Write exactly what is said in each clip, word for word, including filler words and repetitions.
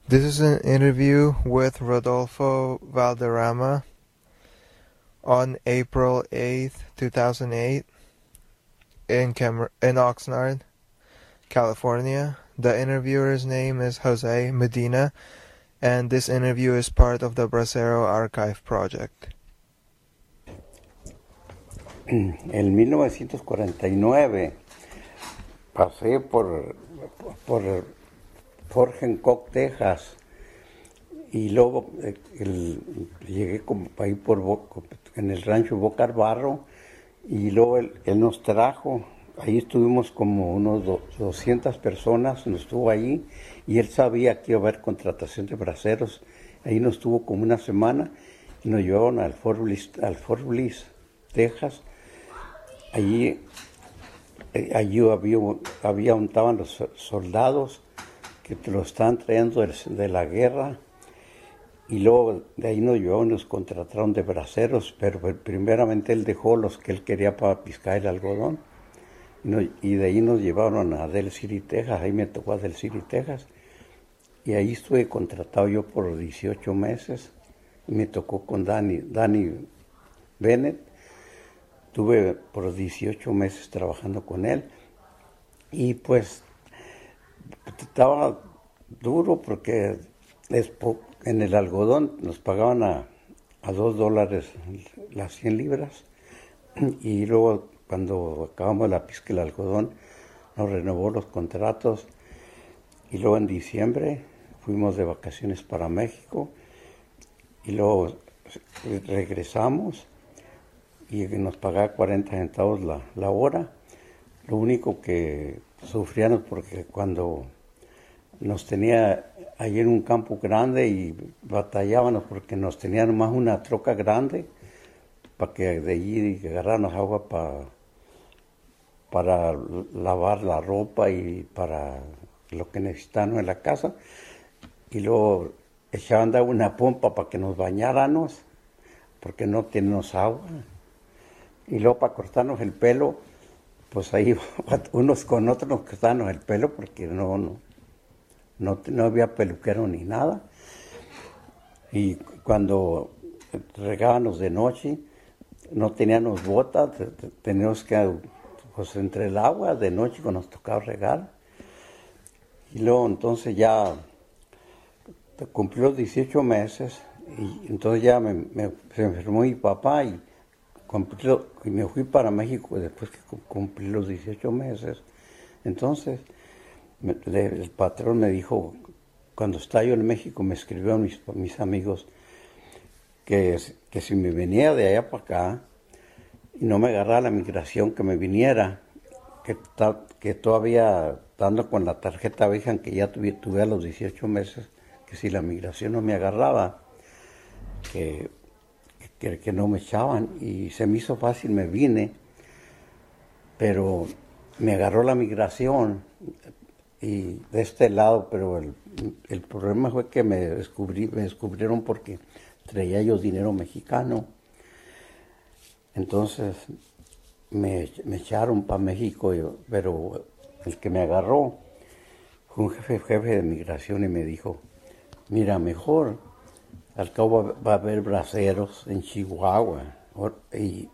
This is an interview with Rodolfo Valderrama on April eighth, two thousand eight in Cam- in Oxnard, California. The interviewer's name is Jose Medina, and this interview is part of the Bracero Archive Project. En mil novecientos cuarenta y nueve pasé por, por Fort Hancock, Texas, y luego el, llegué como ahí por en el rancho Boca Barro, y luego él, él nos trajo. Ahí estuvimos como unos doscientas personas, nos estuvo ahí, y él sabía que iba a haber contratación de braceros. Ahí nos estuvo como una semana y nos llevaron al Fort Bliss, al Fort Bliss, Texas. Allí, allí había, había estaban los soldados que te lo estaban trayendo de, de la guerra, y luego de ahí nos llevaron, nos contrataron de braceros, pero primeramente él dejó los que él quería para piscar el algodón, y, no, y de ahí nos llevaron a Del City, Texas. Ahí me tocó a Del City, Texas, y ahí estuve contratado yo por dieciocho meses, y me tocó con Danny, Danny Bennett. Estuve por dieciocho meses trabajando con él, y pues estaba duro porque en el algodón nos pagaban a, a dos dólares las cien libras, y luego cuando acabamos la pisca del algodón nos renovó los contratos, y luego en diciembre fuimos de vacaciones para México, y luego regresamos y nos pagaba cuarenta centavos la, la hora. Lo único que sufríamos porque cuando nos tenía ahí en un campo grande y batallábamos porque nos tenían más una troca grande para que de allí agarráramos agua para, para lavar la ropa y para lo que necesitábamos en la casa, y luego echaban de agua una pompa para que nos bañáramos porque no teníamos agua. Y luego para cortarnos el pelo, pues ahí unos con otros nos cortábamos el pelo porque no, no, no, no había peluquero ni nada. Y cuando regábamos de noche, no teníamos botas, teníamos que, pues entre el agua de noche cuando nos tocaba regar. Y luego entonces ya cumplí los dieciocho meses, y entonces ya me, me, se enfermó mi papá, y y me fui para México después que cumplí los dieciocho meses. Entonces me, el patrón me dijo, cuando estaba yo en México, me escribió a mis, a mis amigos que, que si me venía de allá para acá y no me agarraba la migración, que me viniera, que, que todavía dando con la tarjeta vieja que ya tuve, tuve a los dieciocho meses, que si la migración no me agarraba, que Que, que no me echaban, y se me hizo fácil, me vine, pero me agarró la migración y de este lado, pero el, el problema fue que me, descubrí, me descubrieron porque traía yo dinero mexicano. Entonces me, me echaron para México, yo, pero el que me agarró fue un jefe, jefe de migración, y me dijo, mira, mejor al cabo va a haber braceros en Chihuahua, y,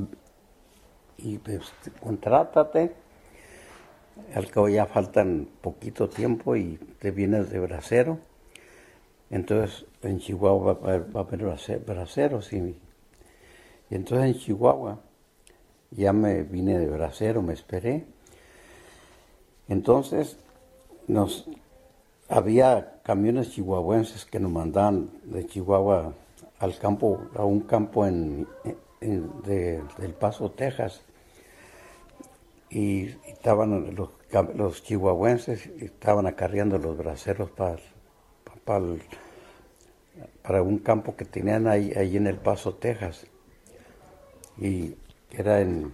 y pues, contrátate, al cabo ya faltan poquito tiempo y te vienes de bracero. Entonces en Chihuahua va a haber, va a haber braceros, y, y entonces en Chihuahua ya me vine de bracero, me esperé. Entonces nos... había camiones chihuahuenses que nos mandaban de Chihuahua al campo, a un campo en, en de, del Paso, Texas, y estaban los, los chihuahuenses estaban acarreando los braceros para, para, para un campo que tenían ahí, ahí en El Paso, Texas, y era en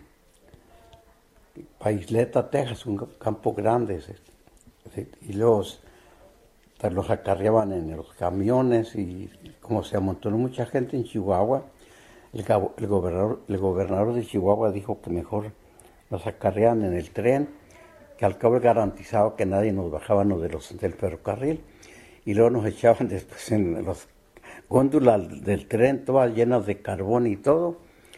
Isleta, Texas, un campo grande, y los los acarreaban en los camiones, y como se amontonó mucha gente en Chihuahua, el, el, gobernador, el gobernador de Chihuahua dijo que mejor los acarreaban en el tren, que al cabo garantizaba que nadie nos bajaba de los, del ferrocarril, y luego nos echaban después en las góndolas del tren, todas llenas de carbón y todo.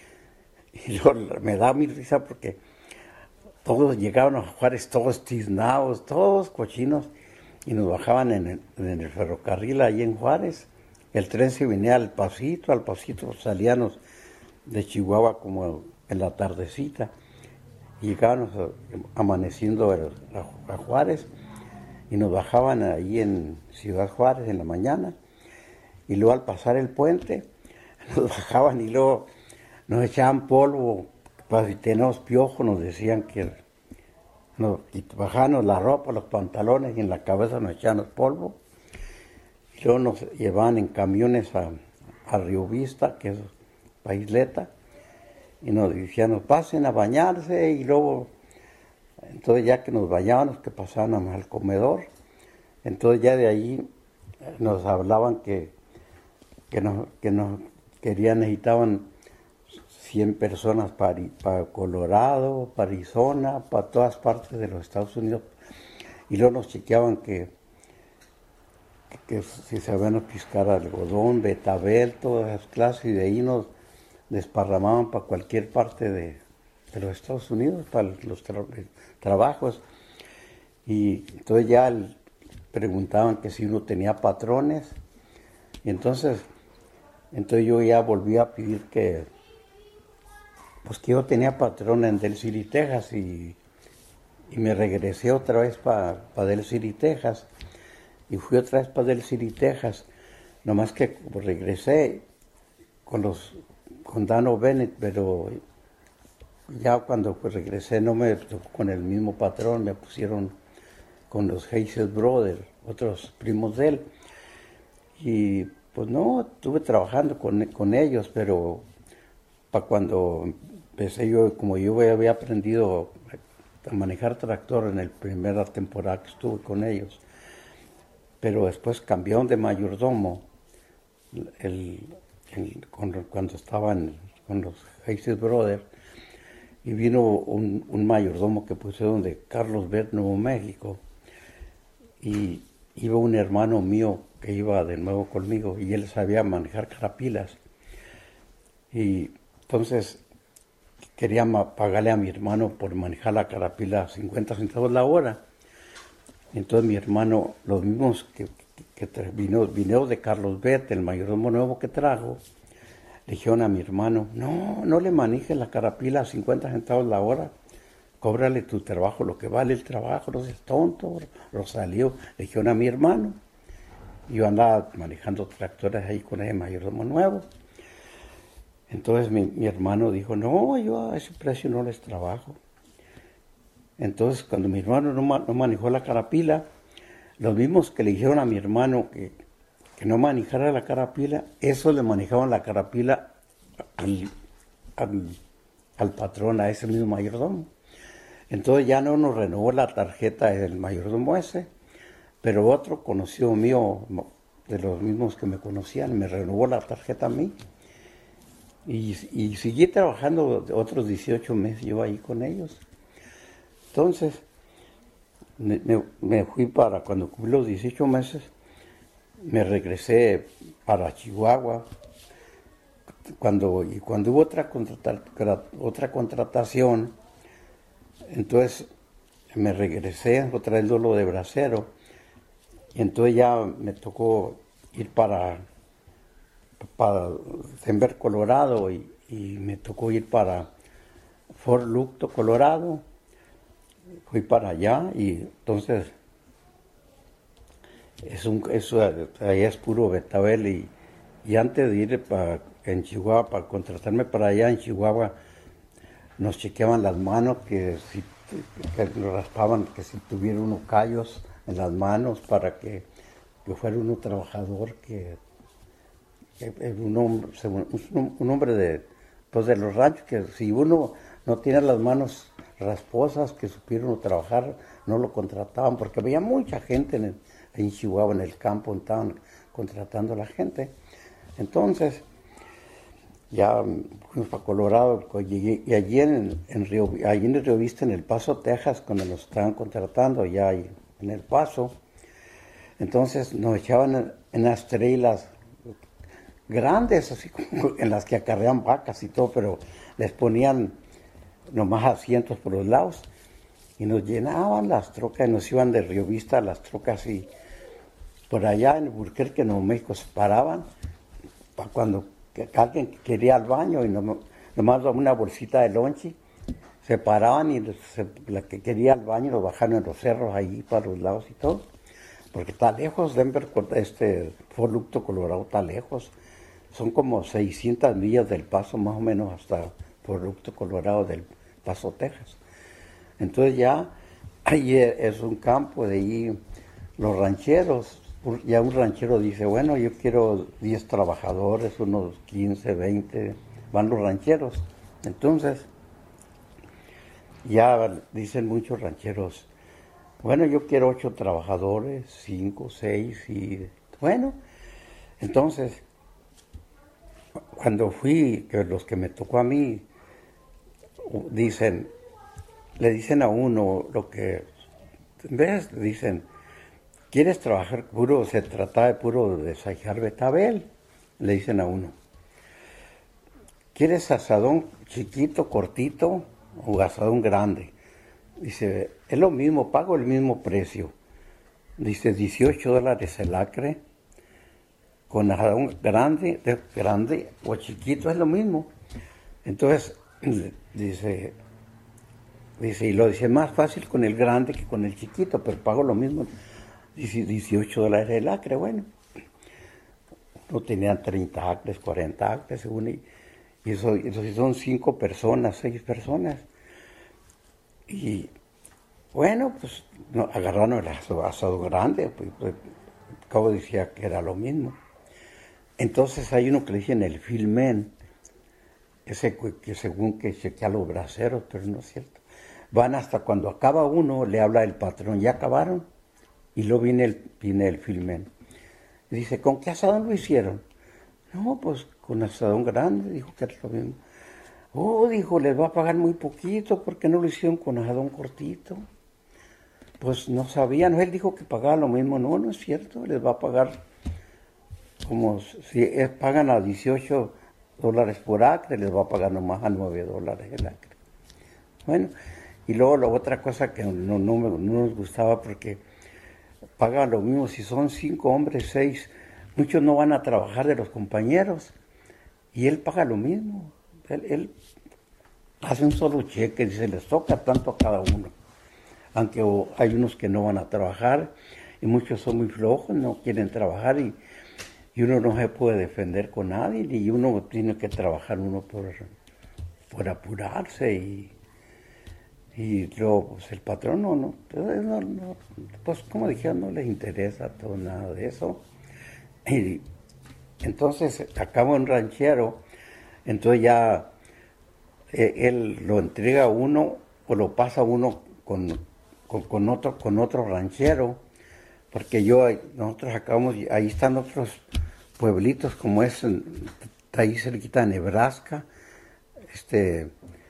Y luego me da mi risa porque todos llegaban a Juárez, todos tiznados, todos cochinos, y nos bajaban en el, en el ferrocarril ahí en Juárez. El tren se venía al pasito, al pasito salíamos de Chihuahua como en la tardecita. Y llegábamos amaneciendo a, a Juárez y nos bajaban ahí en Ciudad Juárez en la mañana. Y luego al pasar el puente nos bajaban y luego nos echaban polvo. Pues si teníamos piojo nos decían que nos bajaban la ropa, los pantalones y en la cabeza nos echaban polvo. Y luego nos llevaban en camiones a, a Río Vista, que es la isleta, y nos decían, nos pasen a bañarse, y luego, entonces ya que nos bañábamos, que pasábamos al comedor, entonces ya de ahí nos hablaban que, que, nos, que nos querían, necesitaban cien personas para, para Colorado, para Arizona, para todas partes de los Estados Unidos, y luego nos chequeaban que, que, que si sabíamos piscar algodón, betabel, todas esas clases, y de ahí nos desparramaban para cualquier parte de, de los Estados Unidos, para los tra trabajos. Y entonces ya el, preguntaban que si uno tenía patrones. Y entonces, entonces yo ya volví a pedir que, pues que yo tenía patrón en Del City, Texas, y, y me regresé otra vez para pa Del City, Texas. Y fui otra vez para Del City, Texas. Nomás que regresé con los con Dan O'Bennett, pero ya cuando pues regresé no me tocó con el mismo patrón, me pusieron con los Hazel Brothers, otros primos de él. Y pues no, estuve trabajando con, con ellos, pero para cuando empecé yo, como yo había aprendido a manejar tractor en la primera temporada que estuve con ellos, pero después cambiaron de mayordomo el, el, con, cuando estaban con los Hazel Brothers, y vino un, un mayordomo que pusieron de Carlos Beth, Nuevo México, y iba un hermano mío que iba de nuevo conmigo, y él sabía manejar carapilas, y entonces quería pagarle a mi hermano por manejar la carapila cincuenta centavos la hora. Entonces mi hermano, los mismos que, que, que vino, vino de Carlos Beth, el mayordomo nuevo que trajo, le dijeron a mi hermano, no, no le manejes la carapila a cincuenta centavos la hora, cóbrale tu trabajo, lo que vale el trabajo, no seas tonto, Rosalío. Le dijeron a mi hermano. Yo andaba manejando tractores ahí con ese mayordomo nuevo. Entonces mi, mi hermano dijo, no, yo a ese precio no les trabajo. Entonces cuando mi hermano no, no manejó la carapila, los mismos que le dijeron a mi hermano que, que no manejara la carapila, eso le manejaban la carapila al, al, al patrón, a ese mismo mayordomo. Entonces ya no nos renovó la tarjeta del mayordomo ese, pero otro conocido mío, de los mismos que me conocían, me renovó la tarjeta a mí. Y, y seguí trabajando otros dieciocho meses yo ahí con ellos. Entonces, me, me fui para, cuando cumplí los dieciocho meses, me regresé para Chihuahua. Cuando, y cuando hubo otra, contrata, otra contratación, entonces me regresé otra vez lo de bracero. Y entonces ya me tocó ir para, para Denver, Colorado, y, y me tocó ir para Fort Lukto, Colorado. Fui para allá y entonces es un, eso, allá es puro betabel, y, y antes de ir para, en Chihuahua, para contratarme para allá en Chihuahua, nos chequeaban las manos, que si que nos raspaban, que si tuviera unos callos en las manos, para que, que fuera uno trabajador, que, que un hombre, un, un hombre de, pues de los ranchos, que si uno no tiene las manos rasposas, que supieron trabajar, no lo contrataban, porque había mucha gente en, el, en Chihuahua, en el campo, estaban contratando a la gente. Entonces, ya fuimos para Colorado, llegué, y allí en, en Río, allí en el Río Vista, en El Paso, Texas, cuando nos estaban contratando, ya en El Paso. Entonces nos echaban en, en las trailas grandes, así como en las que acarrean vacas y todo, pero les ponían nomás asientos por los lados y nos llenaban las trocas y nos iban de Río Vista a las trocas y por allá en Burquerque, Nuevo México, se paraban para cuando alguien quería al baño y nomás, nomás una bolsita de lonche, se paraban y se, la que quería al baño lo bajaron en los cerros ahí para los lados y todo, porque está lejos, Denver, este Fort Lupton, Colorado, está lejos. Son como seiscientas millas del Paso, más o menos, hasta Fort Lupton, Colorado, del Paso, Texas. Entonces ya ahí es un campo, de ahí los rancheros, ya un ranchero dice, bueno, yo quiero diez trabajadores, unos quince, veinte, van los rancheros. Entonces, ya dicen muchos rancheros, bueno, yo quiero ocho trabajadores, cinco, seis, y bueno, entonces, cuando fui, que los que me tocó a mí, dicen, le dicen a uno lo que, ¿ves? Dicen, ¿quieres trabajar puro? Se trata de puro desayar betabel, le dicen a uno. ¿Quieres asadón chiquito, cortito o asadón grande? Dice, es lo mismo, pago el mismo precio. Dice, dieciocho dólares el acre, con asadón grande, grande o chiquito, es lo mismo. Entonces, dice, dice, y lo dice más fácil con el grande que con el chiquito, pero pago lo mismo. Dice, dieciocho dólares el acre, bueno. No tenían treinta acres, cuarenta acres, según, y, y eso, eso son cinco personas, seis personas. Y bueno, pues no, agarraron el asado, asado grande, pues, pues cabo decía que era lo mismo. Entonces hay uno que le dicen el filmen, ese que según que chequea los braseros, pero no es cierto. Van hasta cuando acaba uno, le habla el patrón, ya acabaron, y luego viene el, viene el filmen. Y dice, ¿con qué asadón lo hicieron? No, pues con asadón grande, dijo que era lo mismo. Oh, dijo, les va a pagar muy poquito, ¿por qué no lo hicieron con asadón cortito? Pues no sabían, él dijo que pagaba lo mismo. No, no es cierto, les va a pagar como si es, pagan a dieciocho dólares por acre, les va a pagar nomás a nueve dólares el acre. Bueno, y luego la otra cosa que no, no, me, no nos gustaba porque pagan lo mismo, si son cinco hombres, seis, muchos no van a trabajar de los compañeros y él paga lo mismo. Él, él hace un solo cheque y se les toca tanto a cada uno. Aunque hay unos que no van a trabajar y muchos son muy flojos, no quieren trabajar y, y uno no se puede defender con nadie y uno tiene que trabajar uno por, por apurarse y, y luego pues el patrón no, no, no, no pues como dijeron, no les interesa todo nada de eso. Y entonces acaba un ranchero, entonces ya eh, él lo entrega a uno o lo pasa a uno con, con, con, otro, con otro ranchero, porque yo, nosotros acabamos, ahí están otros pueblitos como es, está ahí cerquita de Nebraska, este,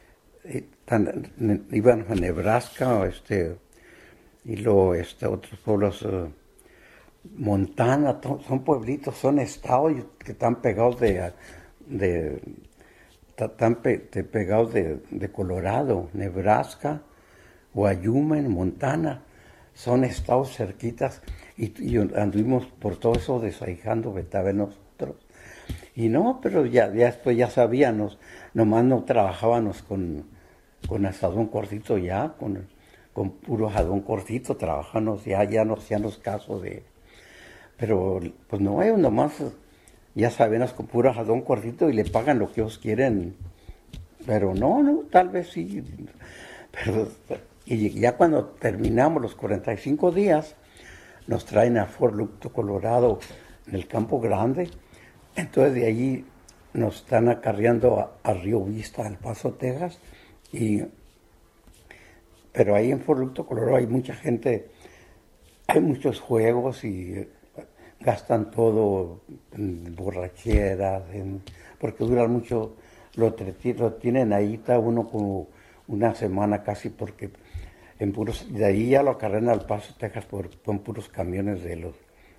tan, iban a Nebraska, este, y luego este, otros pueblos, uh, Montana, son pueblitos, son estados que están pegados de, de están pe, de, pegados de, de Colorado, Nebraska, Wyoming, Montana, son estados cerquitas y, y anduvimos por todo eso desahijando betabel nosotros. Y no, pero ya, ya después ya sabíamos, nomás no trabajábamos con, con asadón cortito ya, con, con puro asadón cortito, trabajábamos ya, ya no hacíamos caso de... Pero pues no, hay nomás, ya sabemos con puro asadón cortito y le pagan lo que ellos quieren. Pero no, no, tal vez sí. Pero, y ya cuando terminamos los cuarenta y cinco días, nos traen a Fort Lupton, Colorado, en el Campo Grande. Entonces de allí nos están acarreando a, a Río Vista, al Paso, Texas. Y, pero ahí en Fort Lupton, Colorado, hay mucha gente, hay muchos juegos y gastan todo en borracheras, en, porque duran mucho, lo, lo tienen ahí, está uno como una semana casi, porque en puros, de ahí ya lo acarrean al Paso, Texas, por, con puros camiones de los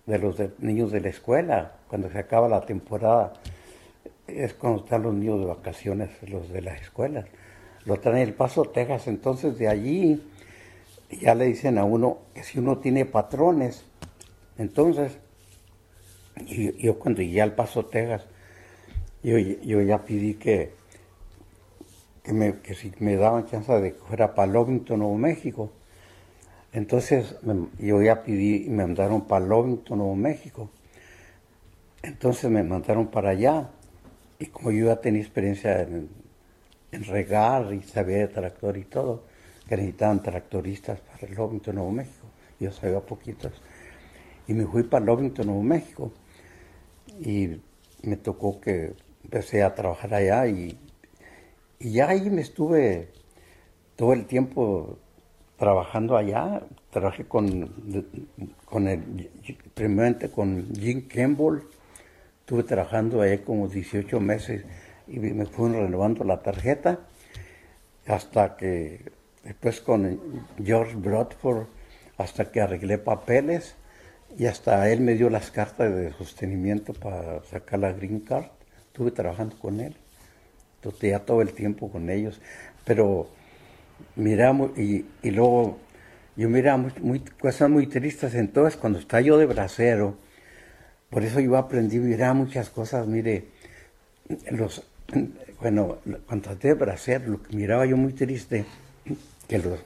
de los de, niños de la escuela, cuando se acaba la temporada, es cuando están los niños de vacaciones, los de las escuelas. Lo traen en El Paso, Texas, entonces de allí ya le dicen a uno que si uno tiene patrones, entonces yo, yo cuando llegué al Paso, Texas, yo, yo ya pedí que, que, me, que si me daban chance de que fuera para Lovington, Nuevo México. Entonces me, yo ya pedí y me mandaron para Lovington, Nuevo México. Entonces me mandaron para allá. Y como yo ya tenía experiencia en, en regar y sabía de tractor y todo, que necesitaban tractoristas para Lovington, Nuevo México. Yo sabía poquitos. Y me fui para Lovington, Nuevo México. Y me tocó que empecé a trabajar allá y, y ya ahí me estuve todo el tiempo trabajando allá. Trabajé con, con el, primeramente con Jim Campbell. Estuve trabajando ahí como dieciocho meses y me fueron renovando la tarjeta hasta que después con George Bradford, hasta que arreglé papeles y hasta él me dio las cartas de sostenimiento para sacar la Green Card. Estuve trabajando con él, entonces ya todo el tiempo con ellos, pero miramos y, y luego yo miraba muy, muy, cosas muy tristes. Entonces cuando estaba yo de bracero, por eso yo aprendí a mirar muchas cosas. Mire, los, bueno, cuando estaba de bracero, lo que miraba yo muy triste, que los,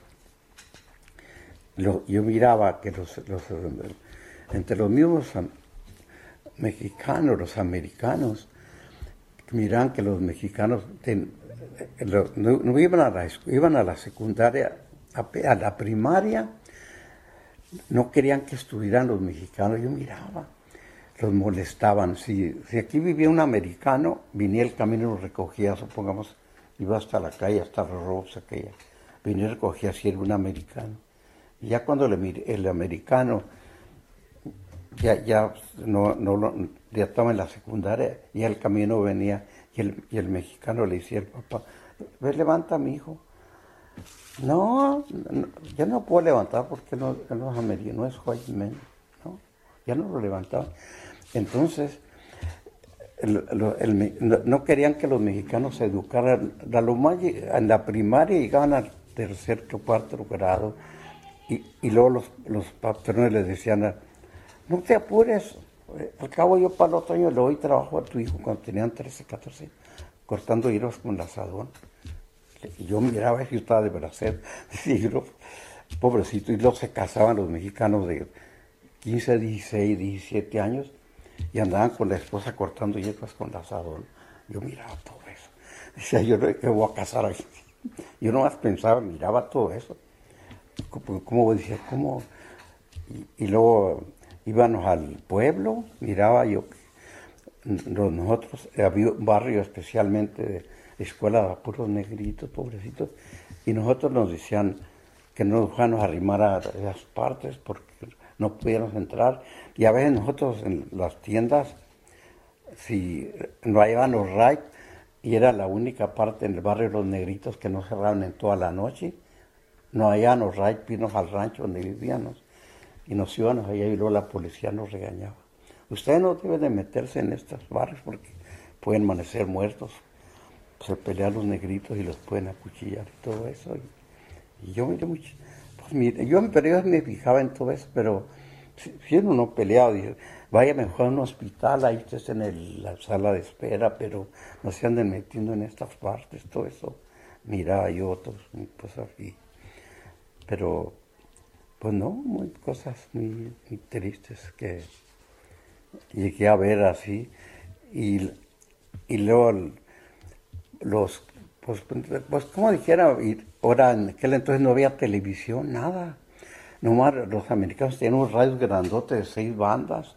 lo, yo miraba que los, los, entre los mismos mexicanos, los americanos, miraban que los mexicanos ten, lo, no, no iban, a la, iban a la secundaria, a, a la primaria, no querían que estuvieran los mexicanos. Yo miraba, los molestaban. Si, si aquí vivía un americano, venía el camino y lo recogía, supongamos, iba hasta la calle, hasta los robos aquella, venía y recogía si era un americano. Y ya cuando le, el americano ya, ya no, no, ya estaba en la secundaria, y el camino venía, y el, y el mexicano le decía al papá, ve, levanta a mi hijo. No, no, yo no puedo levantar porque no, no es americano, no es white man, ¿no? Ya no lo levantaba. Entonces, el, el, el, no querían que los mexicanos se educaran. A lo más, en la primaria llegaban al tercer o cuarto grado, y, y luego los, los patrones les decían, no te apures, al cabo yo para el otro año le doy trabajo a tu hijo cuando tenían trece, catorce, cortando hierbas con el asadón. Y yo miraba y yo estaba de bracero, y yo, pobrecito, y luego se casaban los mexicanos de quince, dieciséis, diecisiete años, y andaban con la esposa cortando hierbas con el asadón. Yo miraba todo eso. Decía, yo no me voy a casar aquí. Yo nomás pensaba, miraba todo eso. Como, como decía, ¿cómo? Y, y luego íbamos al pueblo, miraba yo, nosotros, había un barrio especialmente de escuela de puros negritos, pobrecitos, y nosotros nos decían que no nos fuéramos a arrimar a esas partes porque no pudiéramos entrar. Y a veces nosotros en las tiendas, si no hallaban los rayos, y era la única parte en el barrio de los negritos que no cerraban en toda la noche, no hallaban los rayos, irnos al rancho donde vivíamos, y nos íbamos allá y luego la policía nos regañaba. Ustedes no deben de meterse en estos barrios porque pueden amanecer muertos, se pelean los negritos y los pueden acuchillar y todo eso. Y, y yo miré mucho, pues mire, yo en periodos me fijaba en todo eso, pero si, si uno no peleaba, dije, vaya mejor a un hospital, ahí estés en el, la sala de espera, pero no se anden metiendo en estas partes, todo eso. Miraba yo otros, pues así. Pero, pues no, muy, cosas muy, muy tristes que llegué a ver así. Y, y luego los, pues, pues como dijera, y ahora en aquel entonces no había televisión, nada. Nomás los americanos tenían unos radios grandotes de seis bandas.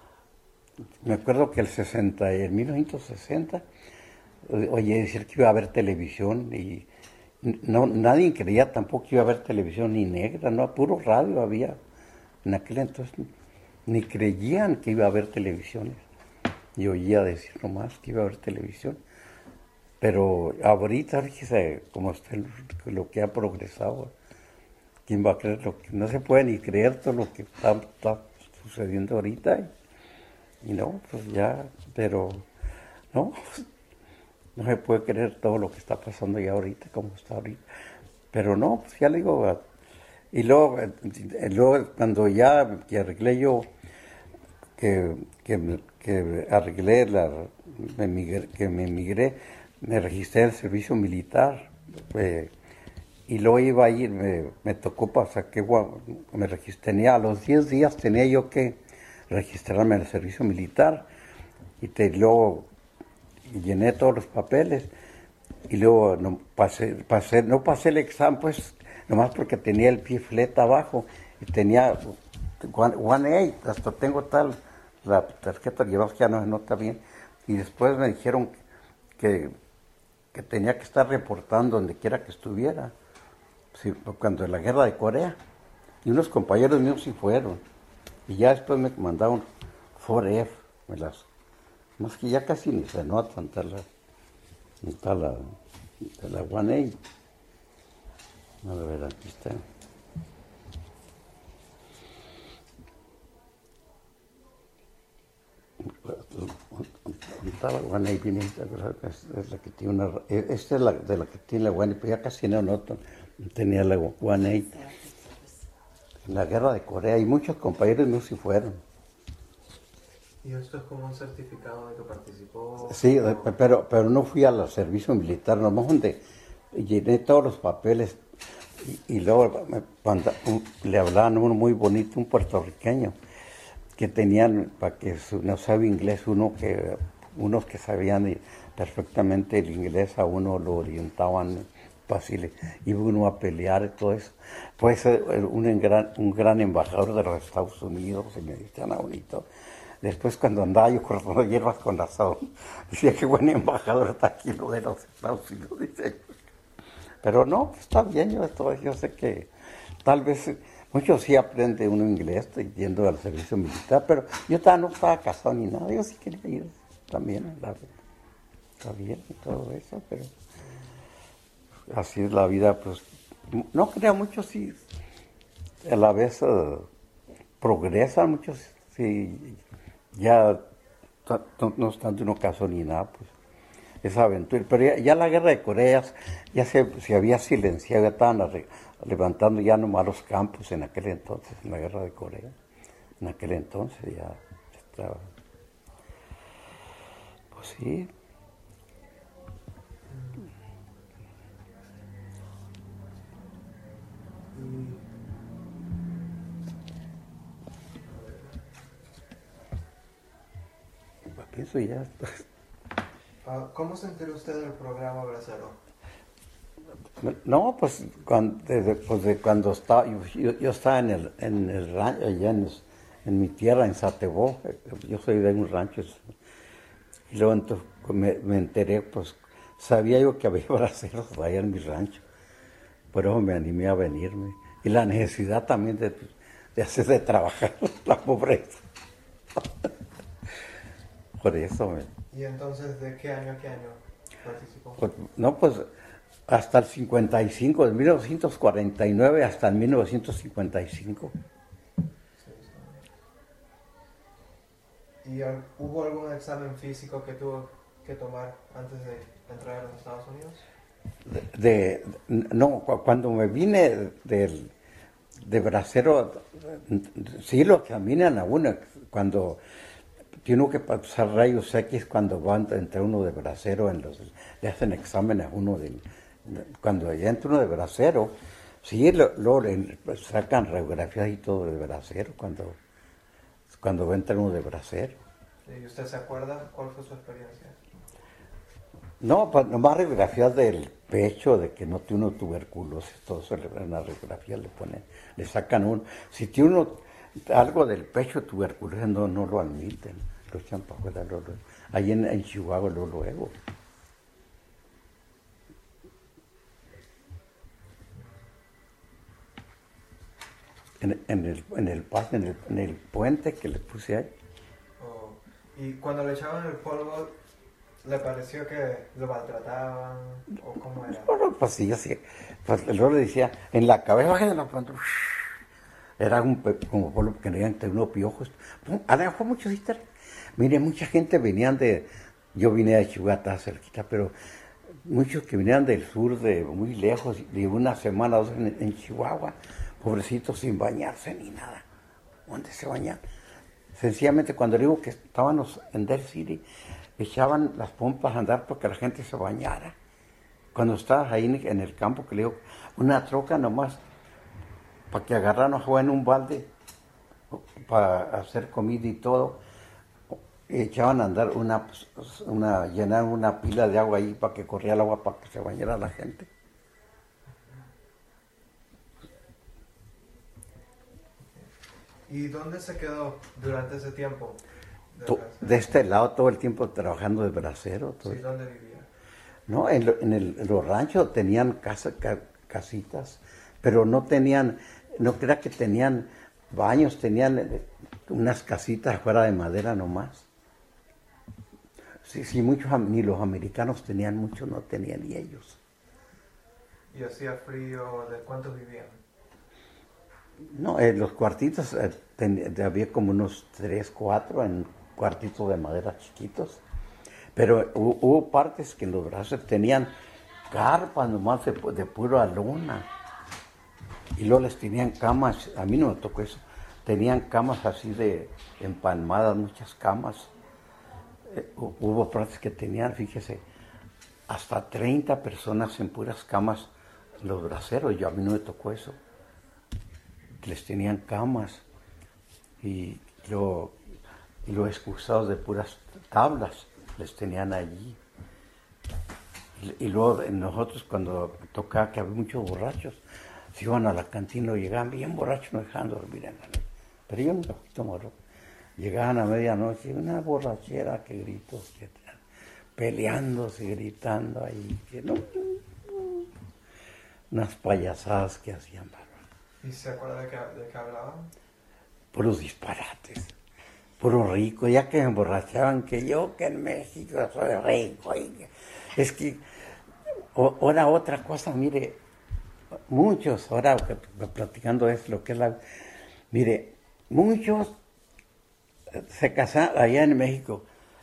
Me acuerdo que el sesenta, en mil novecientos sesenta, oye decir que iba a haber televisión y no, nadie creía tampoco que iba a haber televisión ni negra, no, puro radio había. En aquel entonces ni creían que iba a haber televisiones. Yo oía decir nomás que iba a haber televisión. Pero ahorita, fíjese cómo está lo que ha progresado. ¿Quién va a creer lo que no se puede ni creer todo lo que está, está sucediendo ahorita. Y, y no, pues ya, pero no, no se puede creer todo lo que está pasando ya ahorita, como está ahorita. Pero no, pues ya le digo, y luego, eh, luego cuando ya que arreglé yo, que, que, que arreglé, la, me emigré, que me emigré, me registré en el servicio militar, eh, y luego iba a ir, me, me tocó pasar que me registré, tenía, a los diez días tenía yo que registrarme en el servicio militar, y te, luego llené todos los papeles, y luego no pasé, pasé, no pasé el examen, pues, nomás porque tenía el pie fleta abajo, y tenía one A, hasta tengo tal, la tarjeta que ya no se nota bien, y después me dijeron que, que tenía que estar reportando donde quiera que estuviera, sí, cuando en la guerra de Corea, y unos compañeros míos sí fueron, y ya después me mandaron cuatro F, me las, más que ya casi ni se notan, tal la, está la, la one A, a ver, aquí está. La one A viene, es la que tiene una, esta es la de la que tiene la one A, pero ya casi no noto, tenía la one A. En la guerra de Corea, y muchos compañeros míos sí fueron. ¿Y esto es como un certificado de que participó? Sí, pero, pero no fui al servicio militar, nomás donde llené todos los papeles, y, y luego me, cuando, un, le hablaban uno muy bonito, un puertorriqueño, que tenían, para que no sabe inglés, uno que, unos que sabían perfectamente el inglés, a uno lo orientaban fácil, iba uno a pelear y todo eso. Pues un gran, un gran embajador de los Estados Unidos, y me decían bonito. Después cuando andaba yo cortando hierbas con razón, decía que buen embajador está aquí lo de los Estados Unidos, dice. Pero no, está bien, yo, esto, yo sé que tal vez muchos sí aprenden uno inglés yendo al servicio militar, pero yo todavía no estaba casado ni nada, yo sí quería ir también, la, está bien y todo eso, pero así es la vida, pues no creo, muchos sí, a la vez uh, progresan, muchos sí, ya no, no estando uno caso ni nada, pues esa aventura. Pero ya, ya la guerra de Corea ya se, se había silenciado, ya estaban arre, levantando ya nomás los campos en aquel entonces, en la guerra de Corea. En aquel entonces ya estaba. Pues sí. Pienso ya. Uh, ¿Cómo se enteró usted del programa Bracero? No, pues cuando, desde, pues de cuando estaba, yo, yo estaba en el, en el rancho, allá en, en mi tierra, en Satebó, yo soy de un rancho, y luego entonces me, me enteré, pues sabía yo que había braceros allá en mi rancho, por eso me animé a venirme, y la necesidad también de, de hacer, de trabajar, la pobreza. Por eso me... ¿Y entonces de qué año a qué año participó? Pues, no, pues hasta el cincuenta y cinco, de mil novecientos cuarenta y nueve hasta el mil novecientos cincuenta y cinco. ¿Y hubo algún examen físico que tuvo que tomar antes de entrar a los Estados Unidos? De, de, no, cuando me vine del, de bracero, sí lo examinan a uno, cuando tiene que pasar rayos X cuando va entre uno de bracero, en los, le hacen examen a uno de, cuando ya entra uno de bracero, sí, lo, lo sacan radiografías y todo de bracero cuando, cuando va a entrar uno de bracero. ¿Y usted se acuerda cuál fue su experiencia? No, pues nomás radiografías del pecho, de que no tiene uno tuberculosis, todo eso, en la radiografía le ponen, le sacan uno. Si tiene uno algo del pecho tuberculosis, no, no lo admiten, lo echan para afuera, lo, lo, ahí en, en Chihuahua lo, luego. En, en, el, en, el, en, el, en el puente que le puse ahí. Oh. ¿Y cuando le echaban el polvo, le pareció que lo maltrataban o cómo era? Bueno, pues sí, yo sí, pues luego le decía, en la cabeza, bajen la pantalla, Era un, como por lo que tenían unos piojos. A lo mejor muchos historias. Mire, mucha gente venían de, yo vine de Chihuahua, estaba cerquita, pero muchos que venían del sur, de muy lejos, de una semana o dos en, en Chihuahua, pobrecitos sin bañarse ni nada. ¿Dónde se bañan? Sencillamente cuando digo que estábamos en Del City, echaban las pompas a andar para que la gente se bañara. Cuando estabas ahí en el campo, que le digo, una troca nomás, para que agarraran agua en un balde, para hacer comida y todo, y echaban a andar una, una, llenaban una pila de agua ahí para que corriera el agua para que se bañara la gente. ¿Y dónde se quedó durante ese tiempo? De, de este lado todo el tiempo trabajando de bracero. Todo. Sí, ¿dónde vivía? No, en, lo, en, el, en los ranchos tenían casa, ca, casitas, pero no tenían, no crea que tenían baños, tenían unas casitas afuera de madera nomás. Sí, sí, muchos, ni los americanos tenían mucho, no tenían ni ellos. ¿Y hacía frío? ¿De cuántos vivían? No, en los cuartitos eh, ten, había como unos tres, cuatro en cuartitos de madera chiquitos. Pero hubo, hubo partes que en los brazos tenían carpas nomás de, de pura lona. Y luego les tenían camas, a mí no me tocó eso, tenían camas así de empalmadas, muchas camas. Eh, hubo partes que tenían, fíjese, hasta treinta personas en puras camas, los braceros, yo a mí no me tocó eso. Les tenían camas y lo, y los excusados de puras tablas les tenían allí. Y, y luego nosotros cuando tocaba que había muchos borrachos, se iban a la cantina o llegaban bien borrachos, no dejaban dormir en la noche. Pero yo un poquito morro. Llegaban a medianoche, una borrachera, que gritos, que peleándose, gritando ahí, que no, unas payasadas que hacían. ¿Y se acuerda de qué, de qué hablaban? Puros disparates, puro rico, ya que me emborrachaban, que yo que en México soy rico. Y es que, o, ahora otra cosa, mire, muchos, ahora platicando es lo que es la, mire, muchos se casaban allá en México,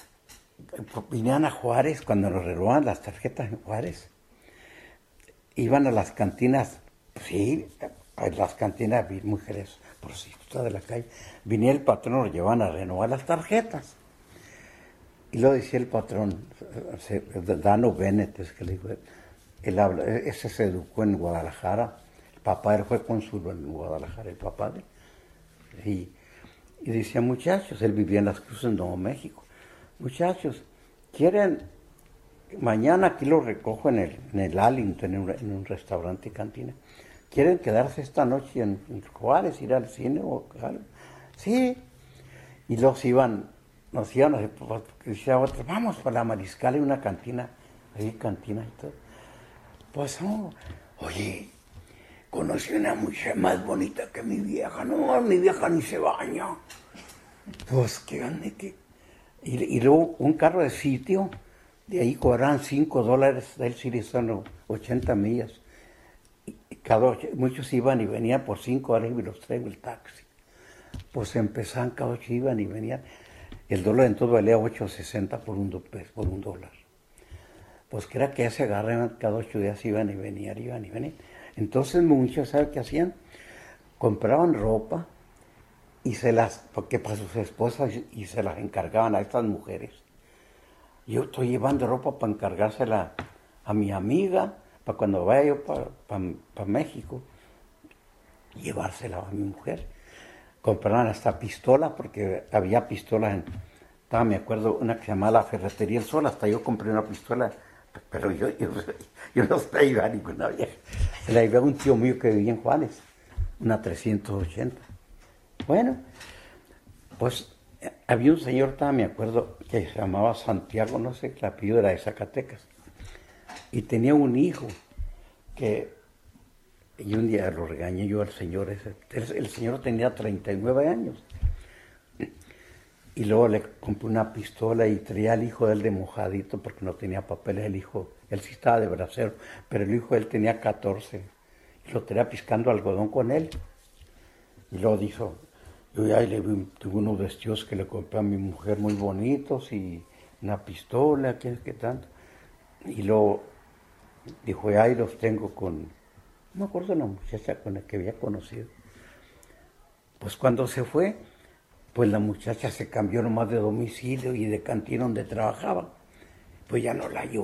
vinían a Juárez, cuando nos renovaban las tarjetas en Juárez, iban a las cantinas, sí, a las cantinas vi mujeres prostitutas de la calle, venía el patrón, lo llevaban a renovar las tarjetas. Y lo decía el patrón, Dano Bennett, es que le digo, él habla, ese se educó en Guadalajara, el papá él fue cónsul en Guadalajara, el papá de él. Y, y decía, muchachos, él vivía en Las Cruces, en Nuevo México, muchachos, ¿quieren? Mañana aquí lo recojo en el, en el Arlington, en un, en un restaurante y cantina. ¿Quieren quedarse esta noche en, en Juárez, ir al cine o algo? Sí. Y los iban, nos iban a decía otro, vamos para la Mariscal, en una cantina, ahí cantina y todo. Pues no, oye, conocí una mujer más bonita que mi vieja, no, mi vieja ni se baña. Pues qué grande que. Y, y luego un carro de sitio, de ahí cobran cinco dólares del City, son ochenta millas. Cada, muchos iban y venían por cinco dólares y los traigo el taxi. Pues empezaban, cada ocho iban y venían. El dólar en todo valía ocho sesenta por un, por un dólar. Pues que era que ya se agarraban, cada ocho días iban y venían, iban y venían. Entonces muchos, ¿saben qué hacían? Compraban ropa y se las, porque para sus esposas, y se las encargaban a estas mujeres. Yo estoy llevando ropa para encargársela a mi amiga, para cuando vaya yo para pa, pa México, llevársela a mi mujer. Compraban hasta pistolas, porque había pistolas en, estaba, me acuerdo, una que se llamaba La Ferretería El Sol, hasta yo compré una pistola, pero yo, yo, yo no se la iba a ninguna vieja. Se la iba a un tío mío que vivía en Juárez, una trescientos ochenta. Bueno, pues había un señor, estaba, me acuerdo, que se llamaba Santiago, no sé, el apellido era de Zacatecas. Y tenía un hijo que, y un día lo regañé yo al señor ese, el, el señor tenía treinta y nueve años, y luego le compré una pistola y traía al hijo de él de mojadito porque no tenía papeles, el hijo, él sí estaba de bracero, pero el hijo de él tenía catorce, y lo traía piscando algodón con él, Y luego dijo, yo ya le vi, tuve unos vestidos que le compré a mi mujer muy bonitos y una pistola, qué qué tanto. Y luego dijo, ahí los tengo con, no me acuerdo de la muchacha con la que había conocido. Pues cuando se fue, pues la muchacha se cambió nomás de domicilio y de cantina donde trabajaba. Pues ya no la halló.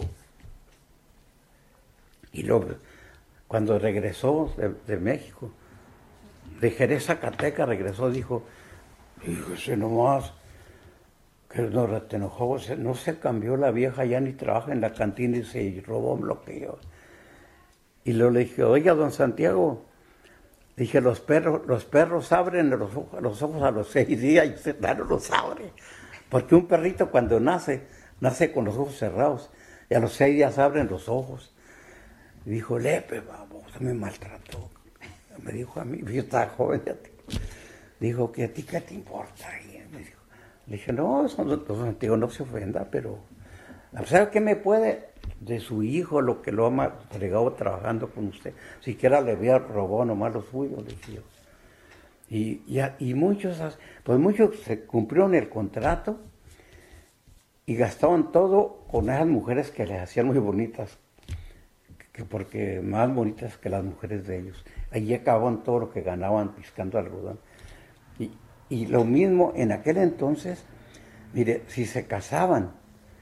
Y luego, cuando regresó de, de México, de Jerez, Zacatecas, regresó, dijo, fíjese nomás, que no te enojó, no se cambió la vieja, ya ni trabaja en la cantina y se robó un bloqueo. Y luego le dije, oiga, don Santiago, dije, los perros, los perros abren los ojos, los ojos a los seis días y usted no los abre. Porque un perrito cuando nace, nace con los ojos cerrados y a los seis días abren los ojos. Y dijo, Lepe, vamos, me maltrató. Me dijo a mí, yo estaba joven, ya te, dijo, que a ti qué te importa. Y me dijo, le dije, no, don Santiago, no se ofenda, pero, ¿sabe qué me puede? De su hijo, lo que lo ha entregado trabajando con usted. Siquiera le había robado nomás lo suyo, le dije yo. Y, y, y muchos, pues muchos se cumplieron el contrato y gastaban todo con esas mujeres que les hacían muy bonitas, que porque más bonitas que las mujeres de ellos. Allí acababan todo lo que ganaban piscando algodón. Y, y lo mismo en aquel entonces, mire, si se casaban,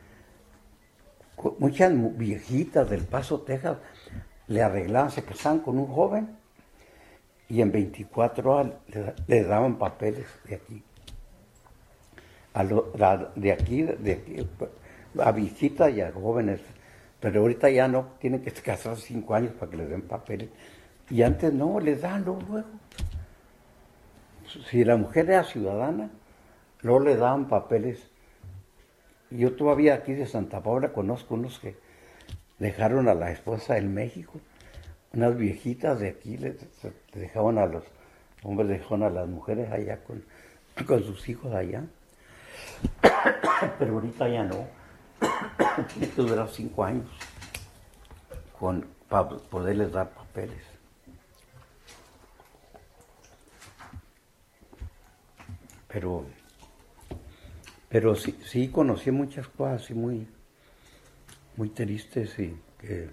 muchas viejitas del Paso, Texas, le arreglaban, se casaban con un joven y en veinticuatro horas le, le daban papeles de aquí. A lo, de aquí, de aquí, a visitas y a jóvenes. Pero ahorita ya no, tienen que casarse cinco años para que les den papeles. Y antes no, les dan luego, luego. Si la mujer era ciudadana, luego le daban papeles. Yo todavía aquí de Santa Paula conozco unos que dejaron a la esposa en México. Unas viejitas de aquí le, le dejaban a los hombres, dejaron a las mujeres allá con, con sus hijos allá. Pero ahorita ya no. Tiene que durar cinco años con, para poderles dar papeles. Pero, pero sí, sí conocí muchas cosas así muy, muy tristes y que,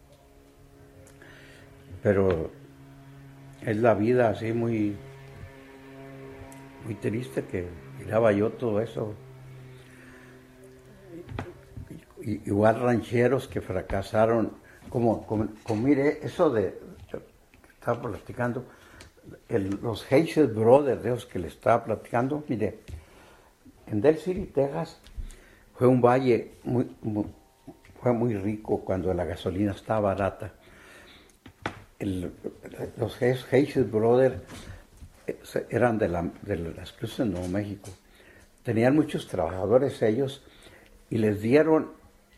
pero es la vida así muy, muy triste que miraba yo todo eso. Igual rancheros que fracasaron, como, como, como mire, eso de, yo estaba platicando, el, los Hayes Brothers, de esos que le estaba platicando, mire, en Del City, Texas, fue un valle muy, muy, fue muy rico cuando la gasolina estaba barata. El, los Hayes Brothers eran de, la, de las cruces de Nuevo México, tenían muchos trabajadores ellos y les dieron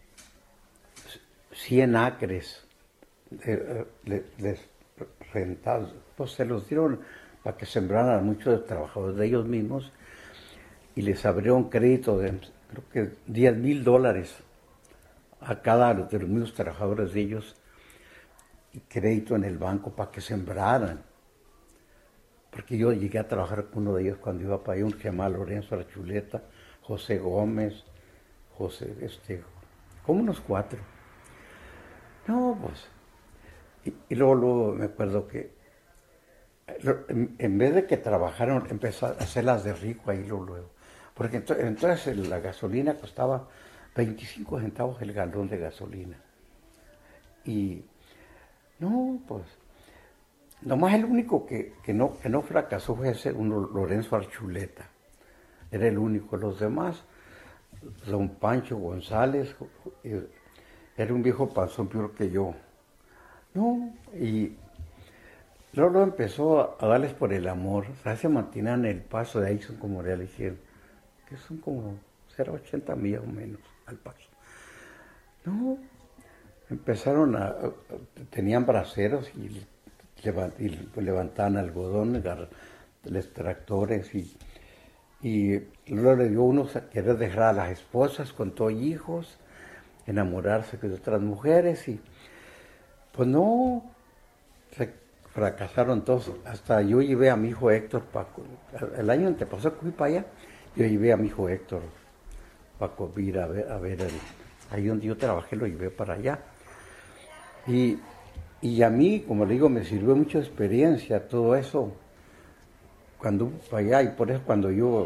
cien acres de, de, de rentados, pues se los dieron para que sembraran a muchos trabajadores de ellos mismos y les abrieron crédito de, creo que diez mil dólares a cada de los mismos trabajadores de ellos y crédito en el banco para que sembraran. Porque yo llegué a trabajar con uno de ellos cuando iba para allá, un que se llamaba Lorenzo Archuleta, José Gómez, José, este, como unos cuatro. No, pues, y, y luego, luego me acuerdo que en, en vez de que trabajaron, empezó a hacerlas de rico ahí luego, luego. Porque entonces, entonces la gasolina costaba veinticinco centavos el galón de gasolina. Y, no, pues, nomás el único que, que, no, que no fracasó fue ese uno, Lorenzo Archuleta. Era el único. Los demás, don Pancho González, era un viejo panzón peor que yo. No, y luego empezó a darles por el amor. O sea, se mantenían en el Paso, de ahí son como le dijeron, que son como cero punto ochenta millas o menos al Paso. No, empezaron a, a tenían braceros y, levant, y levantaban algodón, les tractores y, y luego le dio unos a querer dejar a las esposas con todos hijos, enamorarse de otras mujeres y pues no, se fracasaron todos. Hasta yo llevé a mi hijo Héctor, para, el año antepasado que fui para allá, yo llevé a mi hijo Héctor para ir a ver, a ver el, ahí donde yo trabajé, lo llevé para allá. Y, y a mí, como le digo, me sirvió mucha experiencia todo eso cuando para allá, y por eso cuando yo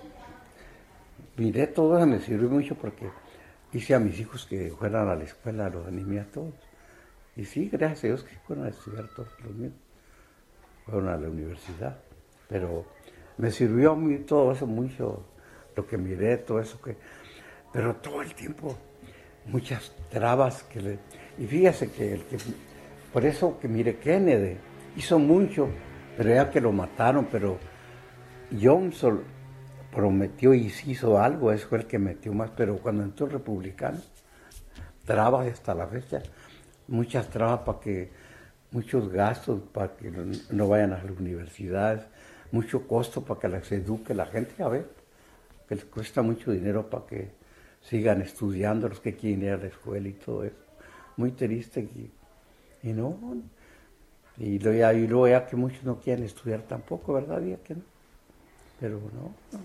miré todo eso me sirvió mucho porque hice a mis hijos que fueran a la escuela, los animé a todos. Y sí, gracias a Dios que fueron a estudiar todos los míos, fueron a la universidad. Pero me sirvió a mí todo eso mucho, lo que miré, todo eso que... Pero todo el tiempo, muchas trabas que le... Y fíjese que, el que por eso que mire, Kennedy hizo mucho, pero ya que lo mataron, pero Johnson prometió y hizo algo, eso fue el que metió más, pero cuando entró el republicano, trabas hasta la fecha, muchas trabas para que, muchos gastos para que no, no vayan a las universidades, mucho costo para que las eduque la gente, a ver, que les cuesta mucho dinero para que sigan estudiando los que quieren ir a la escuela y todo eso. Muy triste y, y no, y luego, ya, y luego ya que muchos no quieren estudiar tampoco, ¿verdad? Ya que no, pero no, no.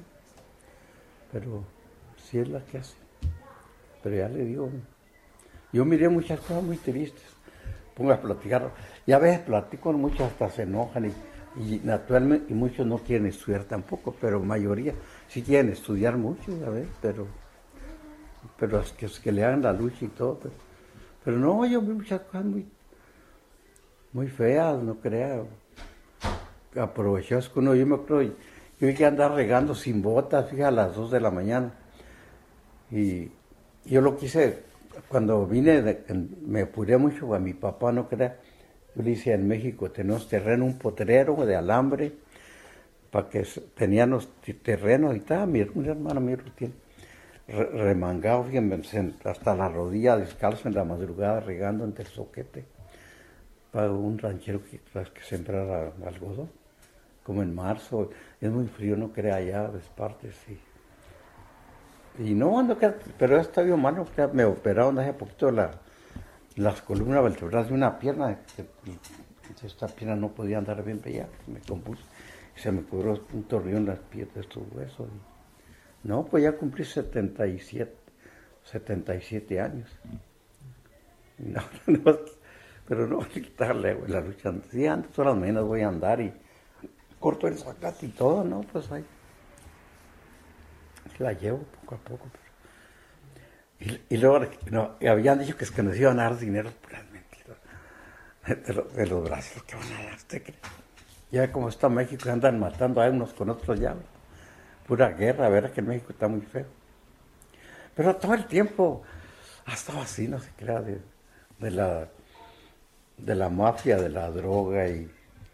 Pero sí es la que hace. Pero ya le digo, yo miré muchas cosas muy tristes, pongo a platicar, y a veces platico, muchos hasta se enojan y, y naturalmente, y muchos no quieren estudiar tampoco, pero mayoría sí quieren estudiar mucho, a ver, pero, pero es que, que le hagan la lucha y todo, pero, pero no, yo vi muchas cosas muy, muy feas, no creo, aprovechados que uno, yo me acuerdo, yo vi que andar regando sin botas, fíjate, a las dos de la mañana, y yo lo quise, cuando vine, de, me apuré mucho, a mi papá no crea, yo le hice en México, tenemos terreno, un potrero de alambre, para que teníamos terrenos y tal, mi, mi hermano mío lo tiene, re, remangado, fíjense, hasta la rodilla, descalzo en la madrugada, regando entre el soquete, para un ranchero que, que sembrara algodón, como en marzo, es muy frío, no crea allá, de partes, sí. Y no, no, pero está bien malo, me operaron hace poquito la, las columnas vertebrales de una pierna, que, esta pierna no podía andar bien pellada, me compuse, y se me cubrió un tornillo en las piernas de estos huesos. Y, no, pues ya cumplí setenta y siete, setenta y siete años. No, no, pero no voy a quitarle la lucha, sí, antes todas las mañanas voy a andar y corto el zacate y todo, ¿no? Pues ahí la llevo poco a poco. Pero... Y, y luego no, y habían dicho que es que nos iban a dar dinero por las mentiras de, lo, de los brazos que van a dar, ¿usted cree? Ya como está México, andan matando a unos con otros ya. Pura guerra, verdad que en México está muy feo. Pero todo el tiempo ha estado así, no se crea, de, de la de la mafia, de la droga y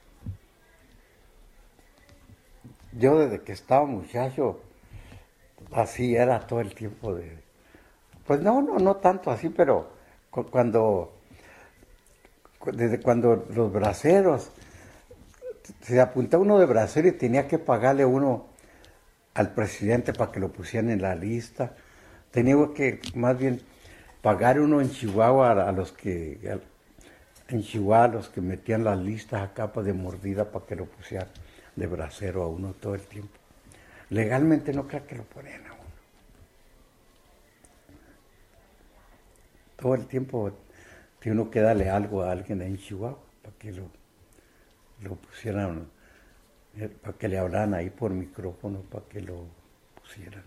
yo desde que estaba muchacho así era todo el tiempo de... Pues no, no, no tanto así, pero cu cuando... Desde cuando los braceros... Se apuntaba uno de bracero y tenía que pagarle uno al presidente para que lo pusieran en la lista. Tenía que, más bien, pagar uno en Chihuahua a, a los que... A, en Chihuahua, a los que metían las listas a capa de mordida para que lo pusieran de bracero a uno todo el tiempo. Legalmente no creo que lo ponen a uno. Todo el tiempo tiene uno que darle algo a alguien en Chihuahua para que lo, lo pusieran, para que le hablaran ahí por micrófono, para que lo pusieran.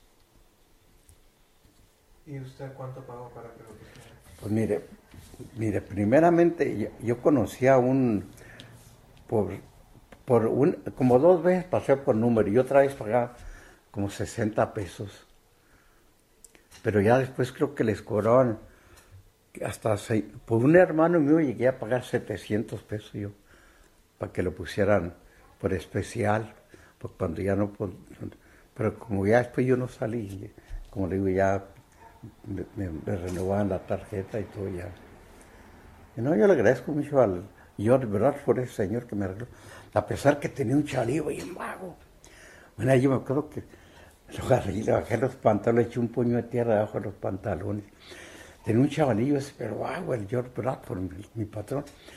¿Y usted cuánto pagó para que lo pusieran? Pues mire, mire, primeramente yo, yo conocí a un, por, por un, como dos veces pasé por número y otra vez pagaba como sesenta pesos. Pero ya después creo que les cobraban hasta seis, por un hermano mío llegué a pagar setecientos pesos yo, para que lo pusieran por especial, pues cuando ya no, pero como ya después yo no salí, como le digo, ya me, me, me renovaban la tarjeta y todo ya. Y no, yo le agradezco mucho al George Brad por ese señor que me arregló, a pesar que tenía un chaleco bien vago. Bueno, yo me acuerdo que lo agarré y le bajé los pantalones, le eché un puño de tierra debajo de los pantalones. Tenía un chavalillo ese, pero vago, el George Bradford, mi, mi patrón.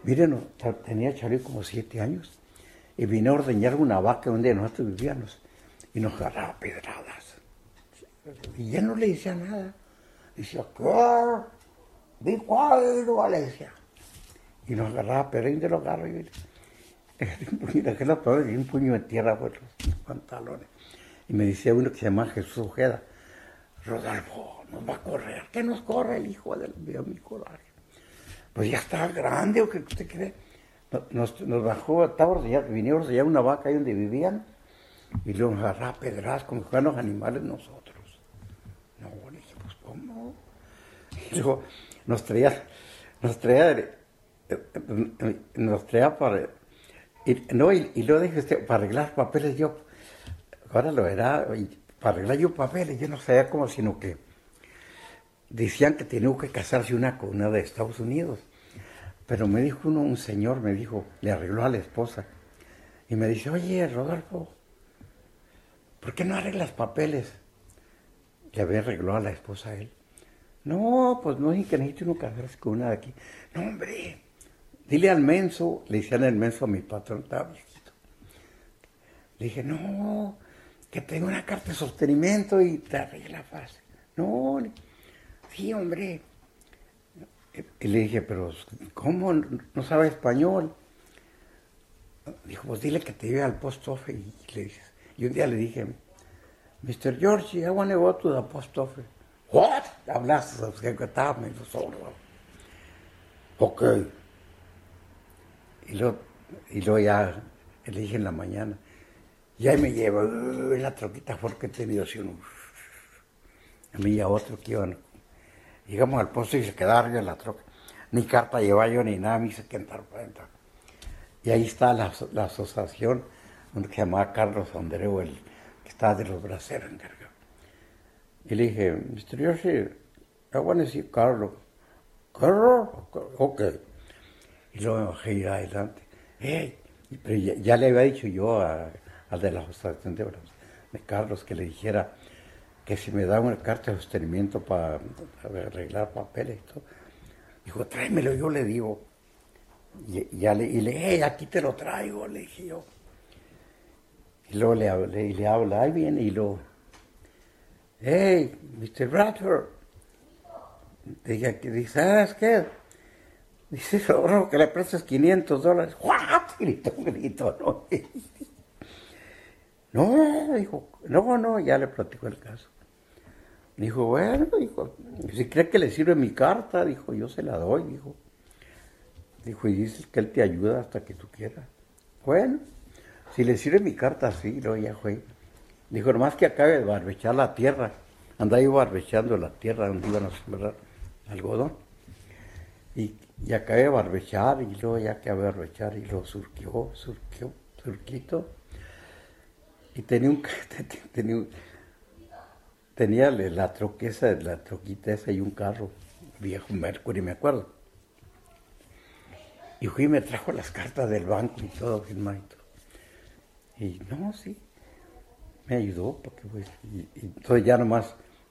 Miren, no, tenía Charlie como siete años y vine a ordeñar una vaca donde nosotros vivíamos y nos agarraba pedradas. Y ya no le decía nada. Decía, ¿qué? Be quiet, Valencia. Y nos agarraba pedradas y los agarraba y le dejé la palabra y un puño de tierra por los pantalones. Y me decía uno que se llama Jesús Ojeda, Rodolfo, nos va a correr. ¿Qué nos corre el hijo del mío, mi coraje? Pues ya está grande, ¿o qué usted cree? Nos, nos bajó, estábamos allá, vinieron allá una vaca ahí donde vivían, y luego nos agarraba pedradas como si fueran los animales nosotros. No, le dije, pues ¿cómo? Y luego nos traía, nos traía, nos traía para, y, no, y, y luego dije, usted, para arreglar papeles yo, ahora lo era, para arreglar yo papeles, yo no sabía cómo, sino que decían que tenía que casarse una con una de Estados Unidos. Pero me dijo uno, un señor, me dijo, le arregló a la esposa. Y me dice, oye, Rodolfo, ¿por qué no arreglas papeles? Le había arreglado a la esposa a él. No, pues no, es que necesito uno casarse con una de aquí. No, hombre, dile al menso, le decían el menso a mi patrón, estaba viejito. Le dije, no, que tengo una carta de sostenimiento y te arregla fácil. No, sí, hombre. Y le dije, pero ¿cómo? ¿No sabe español? Dijo, pues dile que te lleve al post office. Y, le dije, y un día le dije, mister George, I want to go to the post office. What? Hablaste, que estaba medio solo. Ok. Y luego, y luego ya le dije en la mañana, y ahí me lleva, uh, la troquita fuerte que he tenido así uno. A mí y a otro que iban. Llegamos al posto y se quedaba arriba de la troca. Ni carta llevaba yo ni nada, me hice que entrar para entrar. Y ahí está la, la asociación, uno que se llamaba Carlos Andreu, el que estaba de los braceros encargado. Y le dije, mister Yoshi, I want to see Carlos. ¿Carlos? Ok. Y luego me bajé y adelante. Hey, pero ya, ya le había dicho yo a, al de la asociación de, de Carlos que le dijera que si me da una carta de sostenimiento para arreglar papeles y todo. Dijo, tráemelo, yo le digo. Y, ya le, y le, hey, aquí te lo traigo, le dije yo. Y luego le hablé, y le habla, ahí viene, y luego, hey, mister Bradford. Dije, dice, ¿sabes qué? Dice, no, que le prestes quinientos dólares. ¿What? Gritó, grito, no. No, dijo, no, no, ya le platicó el caso. Dijo, bueno, dijo, si cree que le sirve mi carta, dijo, yo se la doy, dijo. Dijo, y dices que él te ayuda hasta que tú quieras. Bueno, si le sirve mi carta, sí, luego ya fue. Dijo, nomás que acabe de barbechar la tierra. Andaba yo barbechando la tierra donde iban a sembrar algodón. Y, y acabé de barbechar, y luego ya acabé de barbechar, y lo surquió, surquió, surquito. Y tenía un... tenía un Tenía la troqueza, la troquita esa y un carro viejo Mercury, me acuerdo. Y fui y me trajo las cartas del banco y todo, firmado y todo. Y no, sí, me ayudó, porque pues, y, y entonces ya nomás,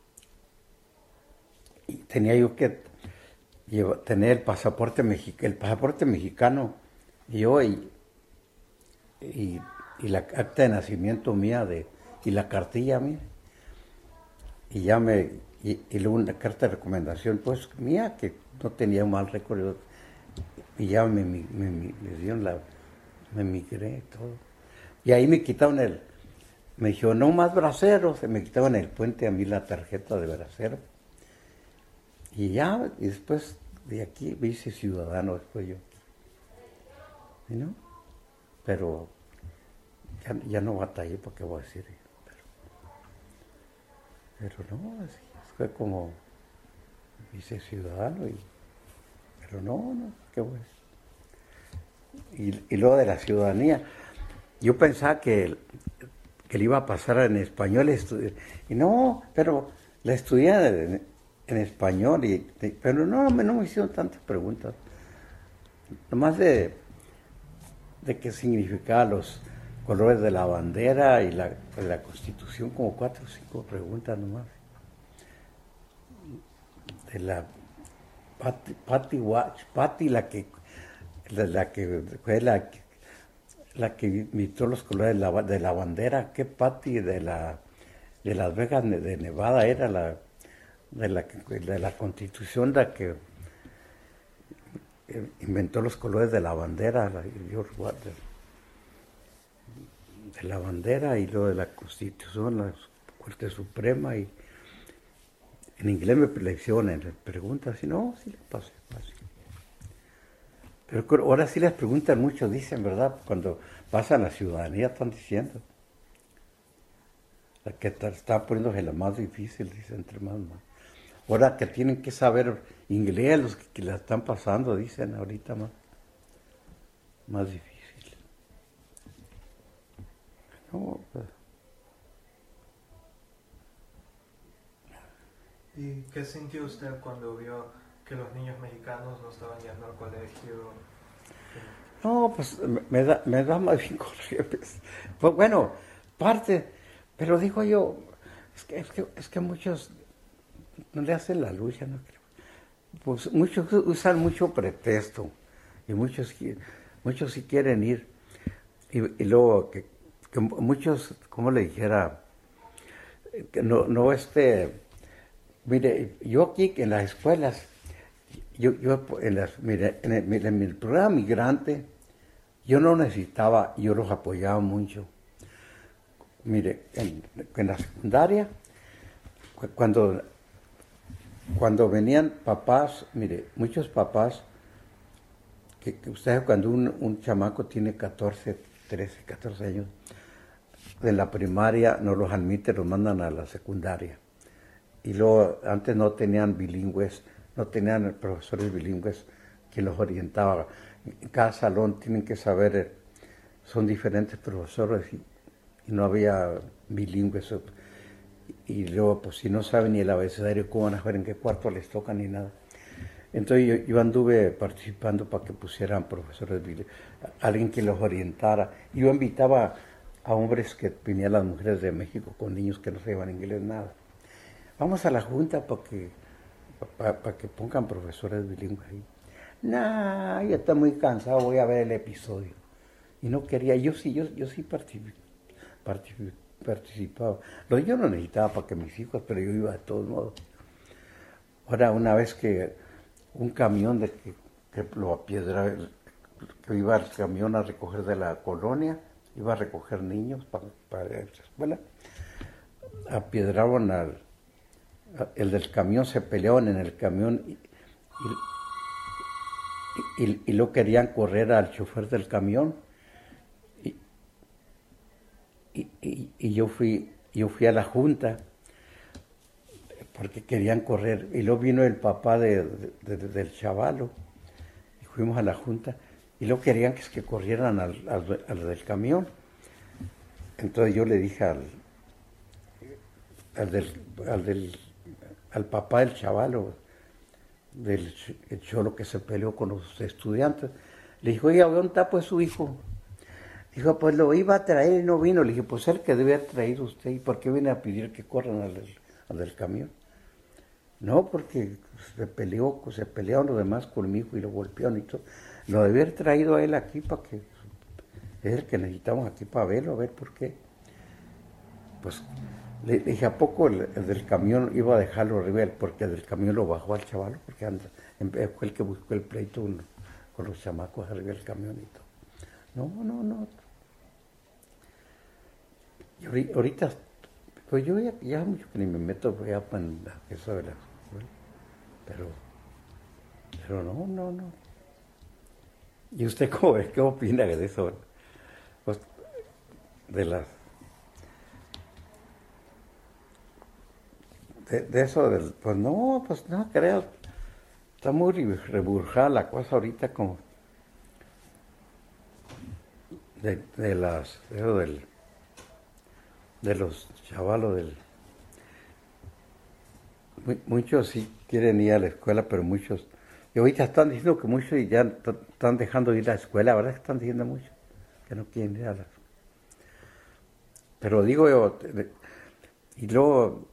y tenía yo que llevar, tener el pasaporte mexicano, el pasaporte mexicano, y yo, y, y, y la acta de nacimiento mía, de, y la cartilla mía. Y ya me, y, y luego una carta de recomendación, pues mía, que no tenía un mal récord, y ya me, me, me, me dieron la, me migré y todo. Y ahí me quitaron el, me dijo, no más braceros, se me quitaban el puente a mí la tarjeta de bracero. Y ya, y después de aquí me hice ciudadano después yo. ¿Y no? Pero ya, ya no batallé, porque voy a decir. Pero no, así fue como hice ciudadano, y, pero no, no, qué bueno. Y, y luego de la ciudadanía, yo pensaba que, que le iba a pasar en español, y no, pero la estudié en, en español, y, pero no, no me hicieron tantas preguntas, nomás de, de qué significaban los colores de la bandera y la, la Constitución, como cuatro o cinco preguntas nomás. De la Patty, Patty Watch, Patty, la que la, la que fue la, la que imitó los colores de la, de la bandera, qué Patti de la de Las Vegas de Nevada era la de la, de la Constitución la que inventó los colores de la bandera, la, de, de la bandera y lo de la Constitución, la Corte Suprema, y en inglés me leccionan, les preguntan, si no, sí les pasé fácil. Pero ahora sí les preguntan mucho, dicen, ¿verdad? Cuando pasan la ciudadanía están diciendo. La que está poniéndose la más difícil, dicen, entre más más. Ahora que tienen que saber inglés, los que, que la están pasando, dicen ahorita más, más difícil. No, pues. ¿Y qué sintió usted cuando vio que los niños mexicanos no estaban yendo al colegio? No, pues me da, me da más bien coraje. Pues, pues bueno, parte, pero digo yo, es que, es que, es que muchos no le hacen la lucha, no creo. Pues muchos usan mucho pretexto y muchos, muchos sí quieren ir. Y, y luego que, que muchos, como le dijera, que no, no este, mire, yo aquí en las escuelas, yo, yo en, las, mire, en, el, en el programa migrante, yo no necesitaba, yo los apoyaba mucho. Mire, en, en la secundaria, cuando, cuando venían papás, mire, muchos papás, que, que ustedes cuando un, un chamaco tiene catorce, trece, catorce años, de la primaria no los admiten, los mandan a la secundaria. Y luego, antes no tenían bilingües, no tenían profesores bilingües que los orientaban. En cada salón tienen que saber, son diferentes profesores y, y no había bilingües. Y luego, pues si no saben ni el abecedario, ¿cómo van a saber en qué cuarto les toca ni nada? Entonces yo, yo anduve participando para que pusieran profesores bilingües, alguien que los orientara. Yo invitaba a hombres que venían las mujeres de México con niños que no sabían inglés nada. Vamos a la junta para que, para, para que pongan profesores bilingües ahí. No, yo estoy muy cansado, voy a ver el episodio. Y no quería, yo sí, yo, yo sí participé, participé, participaba. Lo yo no necesitaba para que mis hijos, pero yo iba de todos modos. Ahora, una vez que un camión de que, que lo apiedra, que iba el camión a recoger de la colonia, iba a recoger niños para, para la escuela, apiedraron al el del camión, se pelearon en el camión y, y, y, y lo querían correr al chofer del camión y, y, y, y yo fui yo fui a la junta porque querían correr y luego vino el papá de, de, de, del chavalo y fuimos a la junta y luego querían que, que corrieran al, al, al del camión. Entonces yo le dije al, al del, al del al papá del chavalo, del cholo que se peleó con los estudiantes, le dijo, oiga, ¿dónde está pues su hijo? Dijo, pues lo iba a traer y no vino. Le dije, pues él que debe haber traído usted, ¿y por qué viene a pedir que corran al, al del camión? No, porque se peleó, se pelearon los demás con mi hijo y lo golpearon y todo. Lo debe haber traído a él aquí para que, es el que necesitamos aquí para verlo, a ver por qué. Pues le dije, ¿a poco el, el del camión iba a dejarlo arriba? Porque el del camión lo bajó al chaval, porque anda, fue el que buscó el pleito uno, con los chamacos arriba del camión y todo. No, no, no. Y ahorita, pues yo ya, ya mucho que ni me meto ya en eso de la escuela, pero, pero no, no, no. ¿Y usted cómo ve? ¿Qué opina de eso? Pues, de las De, de eso, del, pues no, pues no creo. Está muy reburjada la cosa ahorita como de, de las, de, del, de los chavalos del. Muchos sí quieren ir a la escuela, pero muchos, y ahorita están diciendo que muchos ya están dejando de ir a la escuela, ¿verdad? Que están diciendo mucho que no quieren ir a la escuela. Pero digo yo, y luego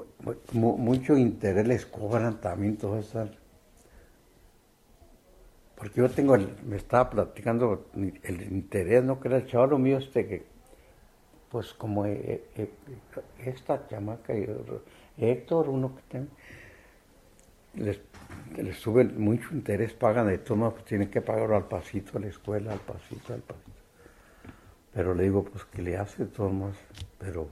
mucho interés les cobran también todo eso. porque yo tengo, el, me estaba platicando el interés, ¿no? Que era el chaval mío este que, pues como eh, eh, esta chamaca, Héctor, uno que tiene, les, les sube mucho interés, pagan de todo, pues tienen que pagarlo al pasito a la escuela, al pasito, al pasito. Pero le digo, pues que le hace de todos modos, pero,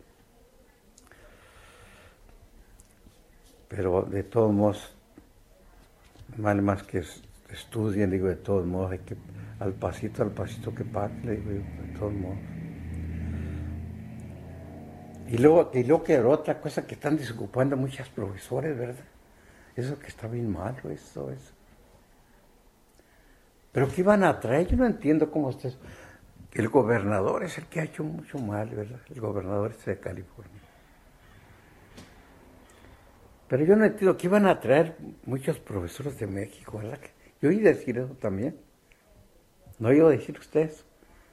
pero de todos modos, mal más que estudien, digo, de todos modos, hay que, al pasito, al pasito que pague, le digo, de todos modos. Y luego, y luego que era otra cosa que están desocupando muchas profesores, ¿verdad? Eso que está bien malo, eso, eso. Pero ¿qué iban a traer? Yo no entiendo cómo ustedes... El gobernador es el que ha hecho mucho mal, ¿verdad? El gobernador este de California. Pero yo no entiendo que iban a traer muchos profesores de México, ¿verdad? Yo oí decir eso también. ¿No oí decir ustedes?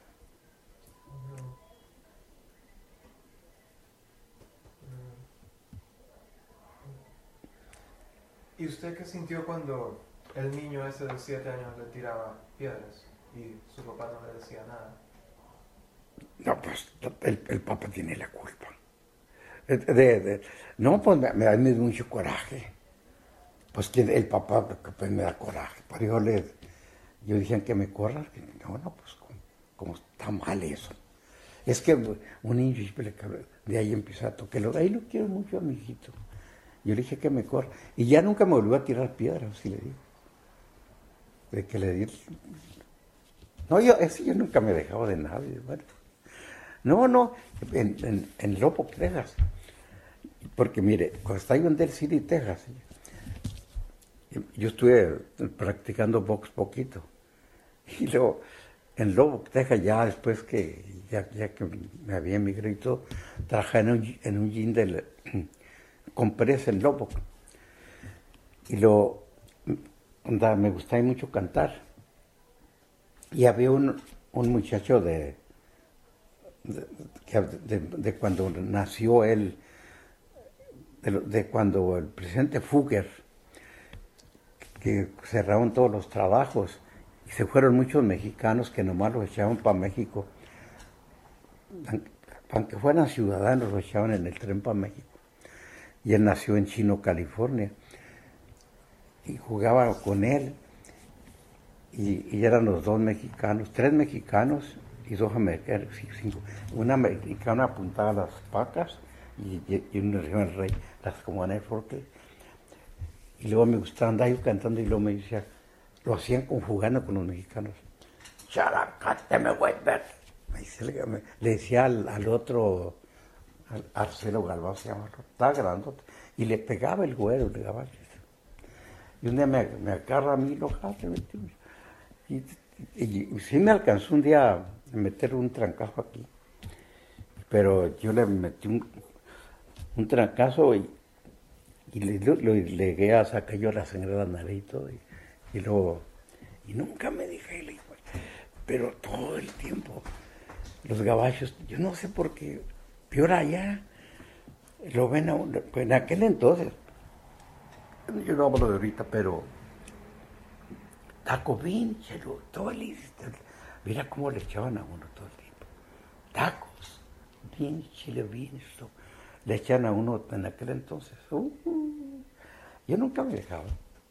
¿Y usted qué sintió cuando el niño ese de siete años le tiraba piedras y su papá no le decía nada? No, pues el, el papá tiene la culpa. De, de, de, no, pues me, me da mucho coraje. Pues que el papá pues, me da coraje. Pero yo le, yo dije que me corra. No, no, pues como, como está mal eso. Es que un niño de ahí empieza a tocarlo. Ahí lo quiero mucho a mi hijito. Yo le dije que me corra. Y ya nunca me volvió a tirar piedras, así le digo. De que le di. No, yo, eso yo nunca me dejaba de nadie. Bueno. No, no, en, en, en Lubbock, Texas. Porque mire, cuando estaba yo en Del City, Texas, yo estuve practicando box poquito. Y luego, en Lubbock, Texas, ya después que ya, ya que me había emigrado y todo, trabajé en un, en un gym del, con presa en Lubbock. Y lo, onda, me gustaba mucho cantar. Y había un, un muchacho de De, de, de cuando nació él, de, de cuando el presidente Fugger, que cerraron todos los trabajos, y se fueron muchos mexicanos que nomás los echaban para México, aunque fueran ciudadanos, los echaban en el tren para México. Y él nació en Chino, California, y jugaba con él, y, y eran los dos mexicanos, tres mexicanos, y dos americanos, cinco. Una americana apuntaba a las pacas y, y, y una región el rey, las como en el forte. Y luego me gustaba andar yo cantando y luego me decía, lo hacían conjugando con los mexicanos. Characáteme, güey, le, le decía al, al otro, al Arcelo Galván, se llama, estaba grandote, y le pegaba el güero, le daba. Y un día me, me agarra a mí, lo jate, y, y, y sí me alcanzó un día a meter un trancazo aquí, pero yo le metí un, un trancazo y, y le, lo, lo llegué a sacar yo la sangre de la nariz y todo, y, y luego, y nunca me dije, le, pero todo el tiempo, los gabachos, yo no sé por qué, peor allá, lo ven a uno, pues en aquel entonces, yo no hablo de ahorita, pero taco bien, chelo, todo el, mira cómo le echaban a uno todo el tiempo. Tacos, bien chile, bien esto. Le echaban a uno en aquel entonces. Uh, uh, yo nunca me dejaba.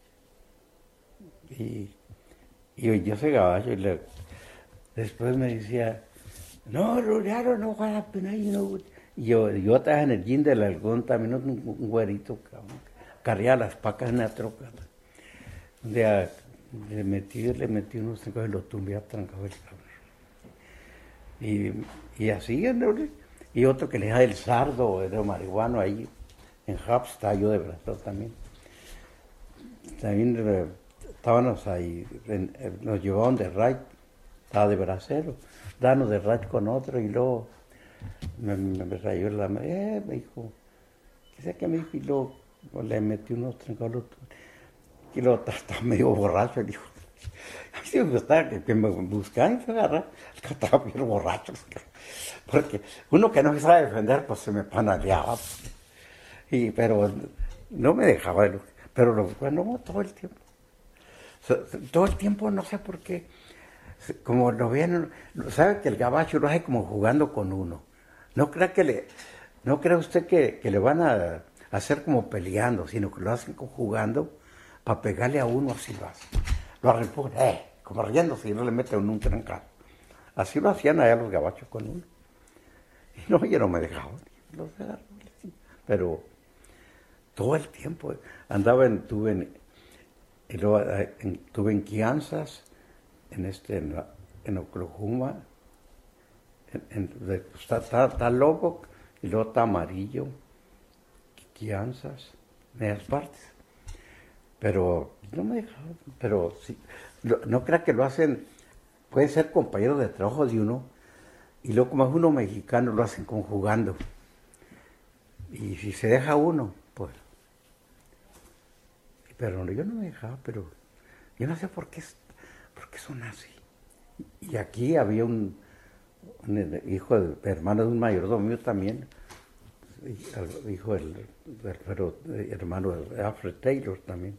Y, y yo se gabacho y le, después me decía, no, Ruriaro, no vale la pena. No. Y yo, yo estaba en el gym del Algón también, un, un güerito, cabrón, cargaba las pacas en la troca. Un día le metí, le metí unos trancos y lo tumbé a trancado el cabrón. Y, y así, ¿no? Y otro que le deja el sardo de marihuano ahí, en Hubs, estaba yo de brazo también. También eh, estábamos ahí, en, eh, nos llevaban de raid, estaba de bracero, dábamos de raid con otro y luego me, me, me rayó la madre, eh, me dijo, ¿qué sé qué me dijo? Y luego le metí unos trancados y luego estaba medio borracho y dijo, a mí sí me gustaba que, que me buscaban y se agarraban, estaba bien borracho, porque uno que no sabe defender, pues se me panaleaba, y, pero no me dejaba, pero lo bueno, todo el tiempo. Todo el tiempo, no sé por qué, como lo ven, sabe que el gabacho lo hace como jugando con uno. No crea que le, no crea usted que, que le van a hacer como peleando, sino que lo hacen como jugando para pegarle a uno, así lo hacen. Lo arrepujan, eh, como riéndose y no le meten un trancado. Así lo hacían allá los gabachos con uno. Y no, yo no me dejaba, los dejaron. Pero todo el tiempo andaba en, tuve en, y luego en, tuve en Kansas, en este, en, en Oklahoma, en, en, de, está, está, está loco, y luego está amarillo, Kansas, medias partes. Pero no me dejaban, pero sí, no, no crea que lo hacen, puede ser compañero de trabajo de uno, y luego como es uno mexicano lo hacen como jugando. Y si se deja uno, pues. Pero yo no me dejaba, pero yo no sé por qué, por qué son así. Y aquí había un, un hijo, de, hermano de un mayordomo mío también, hijo del, del pero hermano de Alfred Taylor también.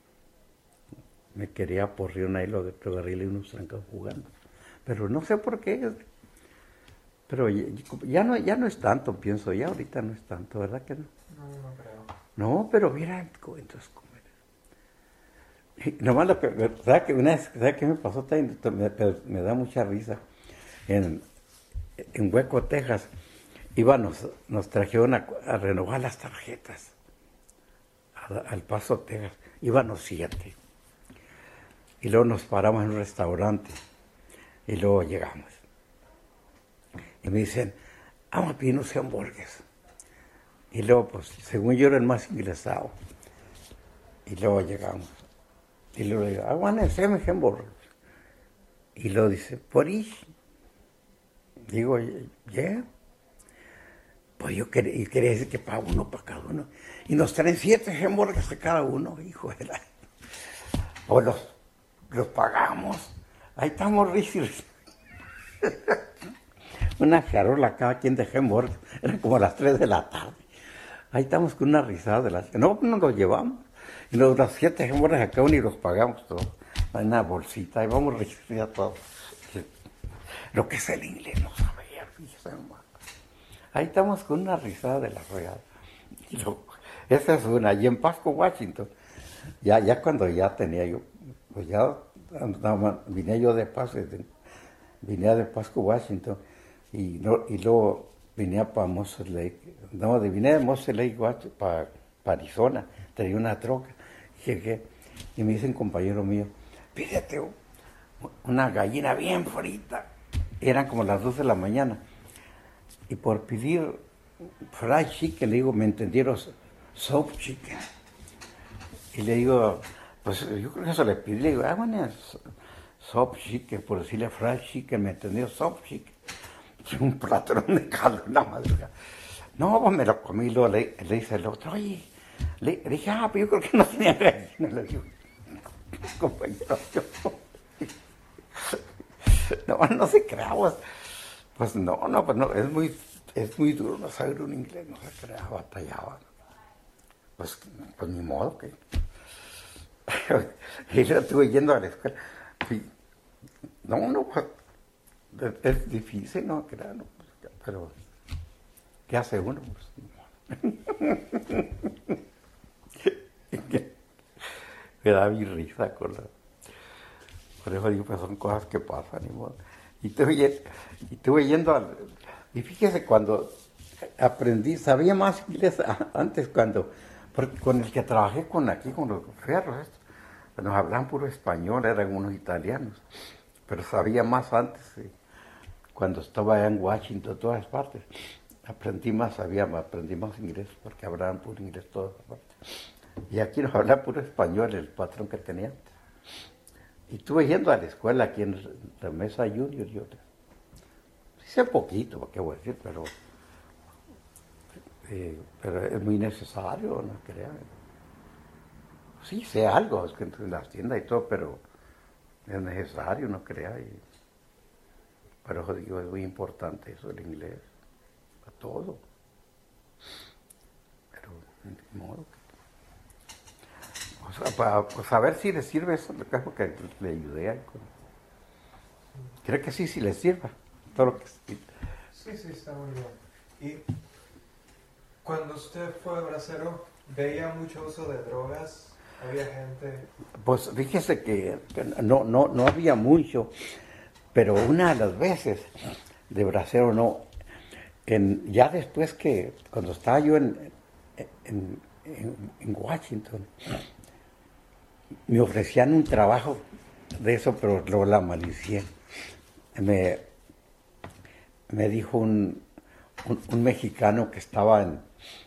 Me quería porrir una y lo agarré y unos trancados jugando. Pero no sé por qué. Pero ya, ya, no, ya no es tanto, pienso, ya ahorita no es tanto, ¿verdad que no? No, no creo. No, pero mira, entonces, ¿cómo era? Nomás lo que, ¿verdad que una vez, ¿sabes qué me pasó? Me, me da mucha risa. En, en Hueco, Texas, íbamos, nos trajeron a, a renovar las tarjetas a, al Paso, Texas. Íbamos siete. Y luego nos paramos en un restaurante. Y luego llegamos. Y me dicen, vamos a pedir unos hamburgues. Y luego, pues, según yo era el más ingresado. Y luego llegamos. Y luego digo, I want a semi hamburger. Y luego dice, ¿por ahí? Digo, ¿yeah? Pues yo quería, yo quería decir que para uno, para cada uno. Y nos traen siete hamburgues de cada uno, hijo de la... Pues los, los pagamos. Ahí estamos risas. Una charola cada quien de hamburgues. Eran como las tres de la tarde. Ahí estamos con una risada de las... No, no los llevamos. Y los, los siete hamburgues acá uno y los pagamos todos. Hay una bolsita, y vamos a todos. Lo que es el inglés no sabía, fíjese, hermano. Ahí estamos con una risada de la regada. Y luego, esa es una. Y en Pasco, Washington, ya, ya cuando ya tenía yo, pues ya andaba, vine yo de Pasco, vine de Pasco, Washington, y, no, y luego vine para Moser Lake. No, vine de Moser Lake, para pa Arizona, tenía una troca. Llegué y me dice un compañero mío, pídete una gallina bien frita. Eran como las dos de la mañana. Y por pedir fried chicken, le digo, me entendieron, soft chicken. Y le digo, pues yo creo que eso le pedí, le digo, ah, bueno, soft chicken, por decirle fried chicken, me entendió, soft chicken. Un platón de caldo, la madrugada. No, pues me lo comí, luego le, le dice el otro, oye, le, le dije, ah, pero yo creo que no tenía gallina, le digo, compañero, yo. No, no se crea, pues, pues no, no, pues no, es muy, es muy duro no saber un inglés, no se crea, batallaba. Pues, pues ni modo que. Y yo estuve yendo a la escuela. Y, no, no, pues, es, es difícil, no, crea, no, pues, pero ¿qué hace uno? Pues, me da mi risa con la. Por eso digo, pues son cosas que pasan, ni modo. Y estuve, y estuve yendo al... Y fíjese, cuando aprendí, sabía más inglés antes cuando... Porque con el que trabajé con aquí, con los ferros, estos, nos hablaban puro español, eran unos italianos. Pero sabía más antes, ¿sí? Cuando estaba allá en Washington, todas partes. Aprendí más, sabía más, aprendí más inglés, porque hablaban puro inglés todas partes. Y aquí nos hablaba puro español, el patrón que tenía antes. Y estuve yendo a la escuela aquí en la Mesa Junior, yo sé poquito, ¿qué voy a decir? Pero, eh, pero es muy necesario, no crean. Sí, sé algo, es que en las tiendas y todo, pero es necesario, no crean. Y, pero eso digo, es muy importante eso, el inglés, para todo. Pero, de modo. pues, para, pues a ver si le sirve eso, creo que le ayudé ahí con- creo que sí, sí le sirva. Todo lo que Sí, sí, está muy bien. Y cuando usted fue bracero, ¿veía mucho uso de drogas? ¿Había gente? Pues fíjese que, que no, no, no había mucho, pero una de las veces de bracero no, en, ya después que, cuando estaba yo en, en, en, en Washington, me ofrecían un trabajo de eso, pero luego la malicié. Me, me dijo un, un, un mexicano que estaba en,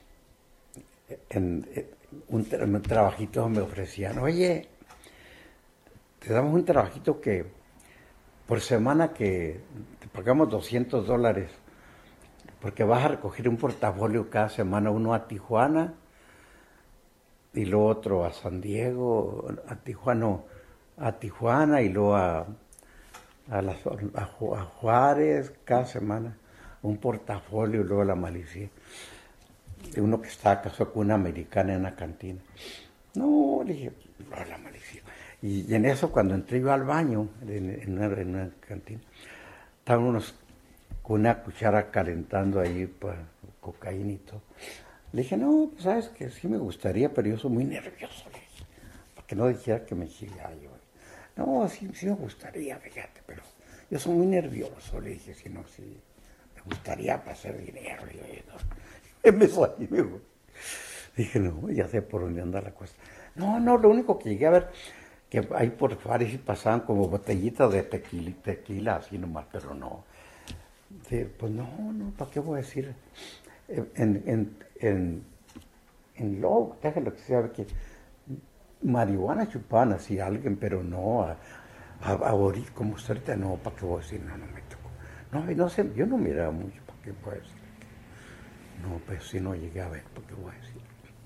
en, en un, tra- un trabajito, me ofrecían, oye, te damos un trabajito que por semana que te pagamos doscientos dólares, porque vas a recoger un portafolio cada semana, uno a Tijuana y luego otro a San Diego, a Tijuana, a Tijuana y luego a, a, las- a Ju- a Juárez cada semana, un portafolio y luego la malicia. De uno que estaba casado con una americana en una cantina. No, le dije, no, la malicia. Y, y en eso, cuando entré yo al baño, en, en una, en una cantina, estaban unos con una cuchara calentando ahí pues, cocaína y todo. Le dije, no, pues sabes que sí me gustaría, pero yo soy muy nervioso, le dije, para que no dijera que me chillaba yo. No, sí, sí me gustaría, fíjate, pero yo soy muy nervioso, le dije, si no, sí, me gustaría para hacer dinero. Le dije, no. Empezó ahí, me dijo. Dije, no, ya sé por dónde anda la cosa. No, no, lo único que llegué a ver, que ahí por Juárez pasaban como botellitas de tequila, tequila así nomás, pero no. Sí, pues no, no, ¿para qué voy a decir? En, en, en, en Lobo, déjalo que sea, que marihuana chupaban así a alguien, pero no a, a, a ahorita, como ahorita, no, ¿para qué voy a decir? No, no me tocó. No, no sé, yo no miraba mucho, ¿para qué voy a decir? No, pues si no llegué a ver, ¿para qué voy a decir?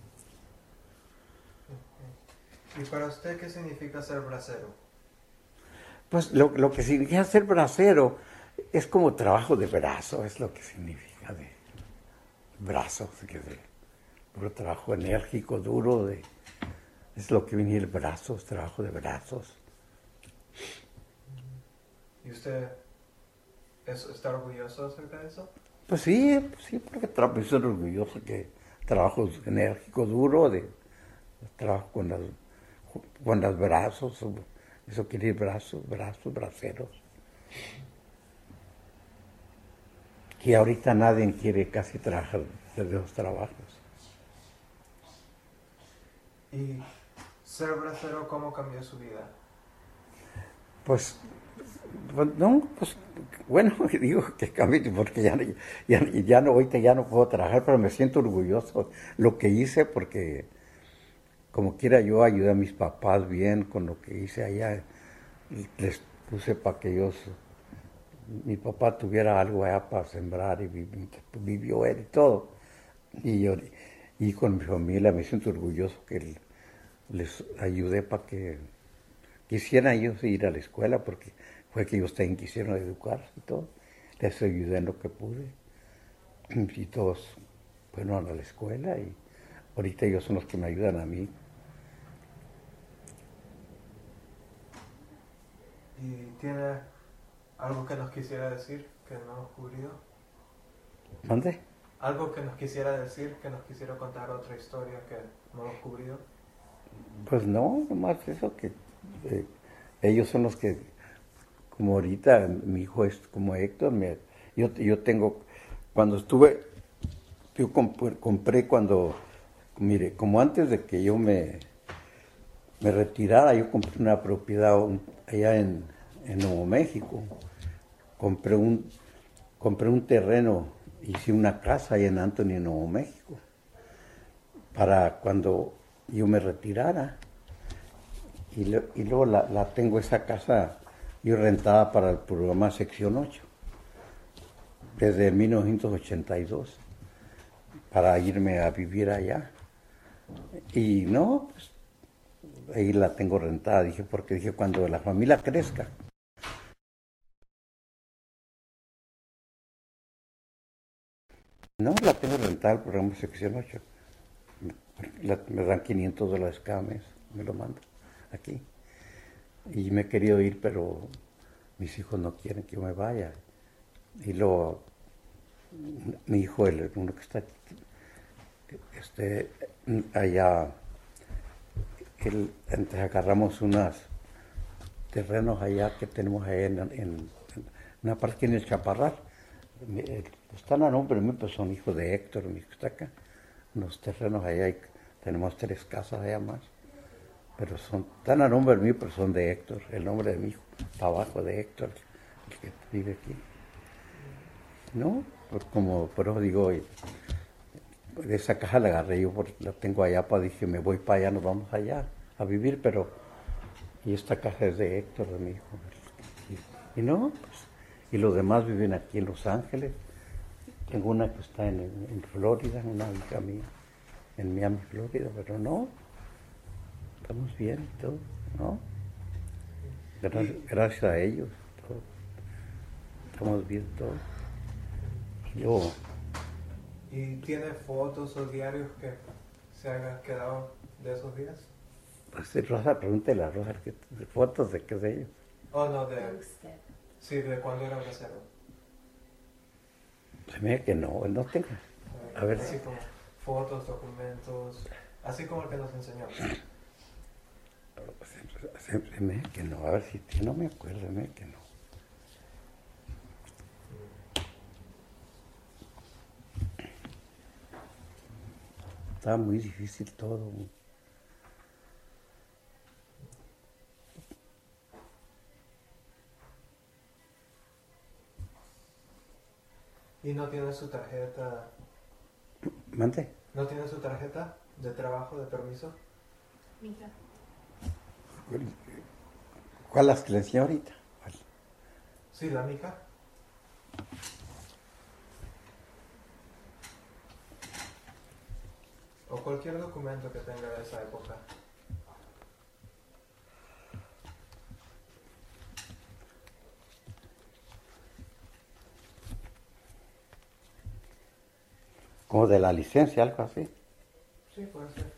¿Y para usted qué significa ser bracero? Pues lo, lo que significa ser bracero es como trabajo de brazo, es lo que significa de brazo, que de puro trabajo enérgico, duro, de, es lo que viene el brazo, es trabajo de brazos. ¿Y usted es- está orgulloso acerca de eso? Pues sí, pues sí, porque tra- pues soy orgulloso que trabajo enérgico, duro, de trabajo con las con los brazos, eso quiere decir brazos, brazos, braceros. Y ahorita nadie quiere casi trabajar de los trabajos. ¿Y ser bracero cómo cambió su vida? Pues, pues, no, pues bueno, digo que cambie porque ya, ya, ya no, ahorita ya no puedo trabajar, pero me siento orgulloso lo que hice porque como quiera yo ayudé a mis papás bien con lo que hice allá. Les puse para que ellos, mi papá tuviera algo allá para sembrar y vi- vivió él y todo. Y yo, y con mi familia me siento orgulloso que les ayudé para que quisieran ellos ir a la escuela, porque fue que ellos también quisieron educarse y todo. Les ayudé en lo que pude. Y todos fueron a la escuela y ahorita ellos son los que me ayudan a mí. ¿Y tiene algo que nos quisiera decir que no hemos cubrido? ¿Dónde? ¿Algo que nos quisiera decir, que nos quisiera contar otra historia que no hemos cubrido? Pues no, nomás eso que eh, ellos son los que, como ahorita mi hijo es como Héctor, me, yo, yo tengo, cuando estuve, yo comp- compré cuando, mire, como antes de que yo me, me retirara, yo compré una propiedad un- allá en, en Nuevo México, compré un, compré un terreno, hice una casa allá en Anthony, Nuevo México, para cuando yo me retirara. Y, lo- y luego la, la tengo esa casa yo rentada para el programa Sección ocho, desde mil novecientos ochenta y dos, para irme a vivir allá. Y no, pues ahí la tengo rentada, dije, porque dije, cuando la familia crezca, no, la tengo rentada el programa Sección ocho, la- me dan quinientos dólares cada mes. me lo manda aquí. Y me he querido ir, pero mis hijos no quieren que yo me vaya. Y luego, mi hijo, el uno que está este, allá, él, entonces agarramos unos terrenos allá que tenemos allá en, en, en una parte en el Chaparral. Están a nombre mío, pues son hijos de Héctor, mi hijo está acá. Unos terrenos allá, y tenemos tres casas allá más. Pero son, están a nombre mío, pero son de Héctor. El nombre de mi hijo, está abajo de Héctor, el que vive aquí. ¿No? Pues como, por eso digo, esa caja la agarré yo, porque la tengo allá, pues dije, me voy para allá, nos vamos allá a vivir, pero... Y esta caja es de Héctor, de mi hijo. Y, y no, pues... Y los demás viven aquí en Los Ángeles. Tengo una que está en, en Florida, una hija mía, en Miami, Florida, pero no, estamos bien y todo, ¿no? Gracias, gracias a ellos, todo. Estamos bien todos. Y yo... ¿Y tiene fotos o diarios que se hayan quedado de esos días? Pues Rosa, pregúntele a Rosa, ¿qué, de fotos de qué de ellos? Oh, no, de... Sí, de cuando era bracero. Se me que no, no tengo. A ver. Así como fotos, documentos, así como el que nos enseñó. Se, se me que no, a ver si no me acuerdo, se me que no. Estaba muy difícil todo. ¿Y no tiene su tarjeta? ¿Mande? ¿No tiene su tarjeta de trabajo, de permiso? Mija. ¿Cuál las que le enseñé ahorita? ¿Cuál? Sí, la mica. O cualquier documento que tenga de esa época. Como de la licencia, algo así. Sí, puede ser.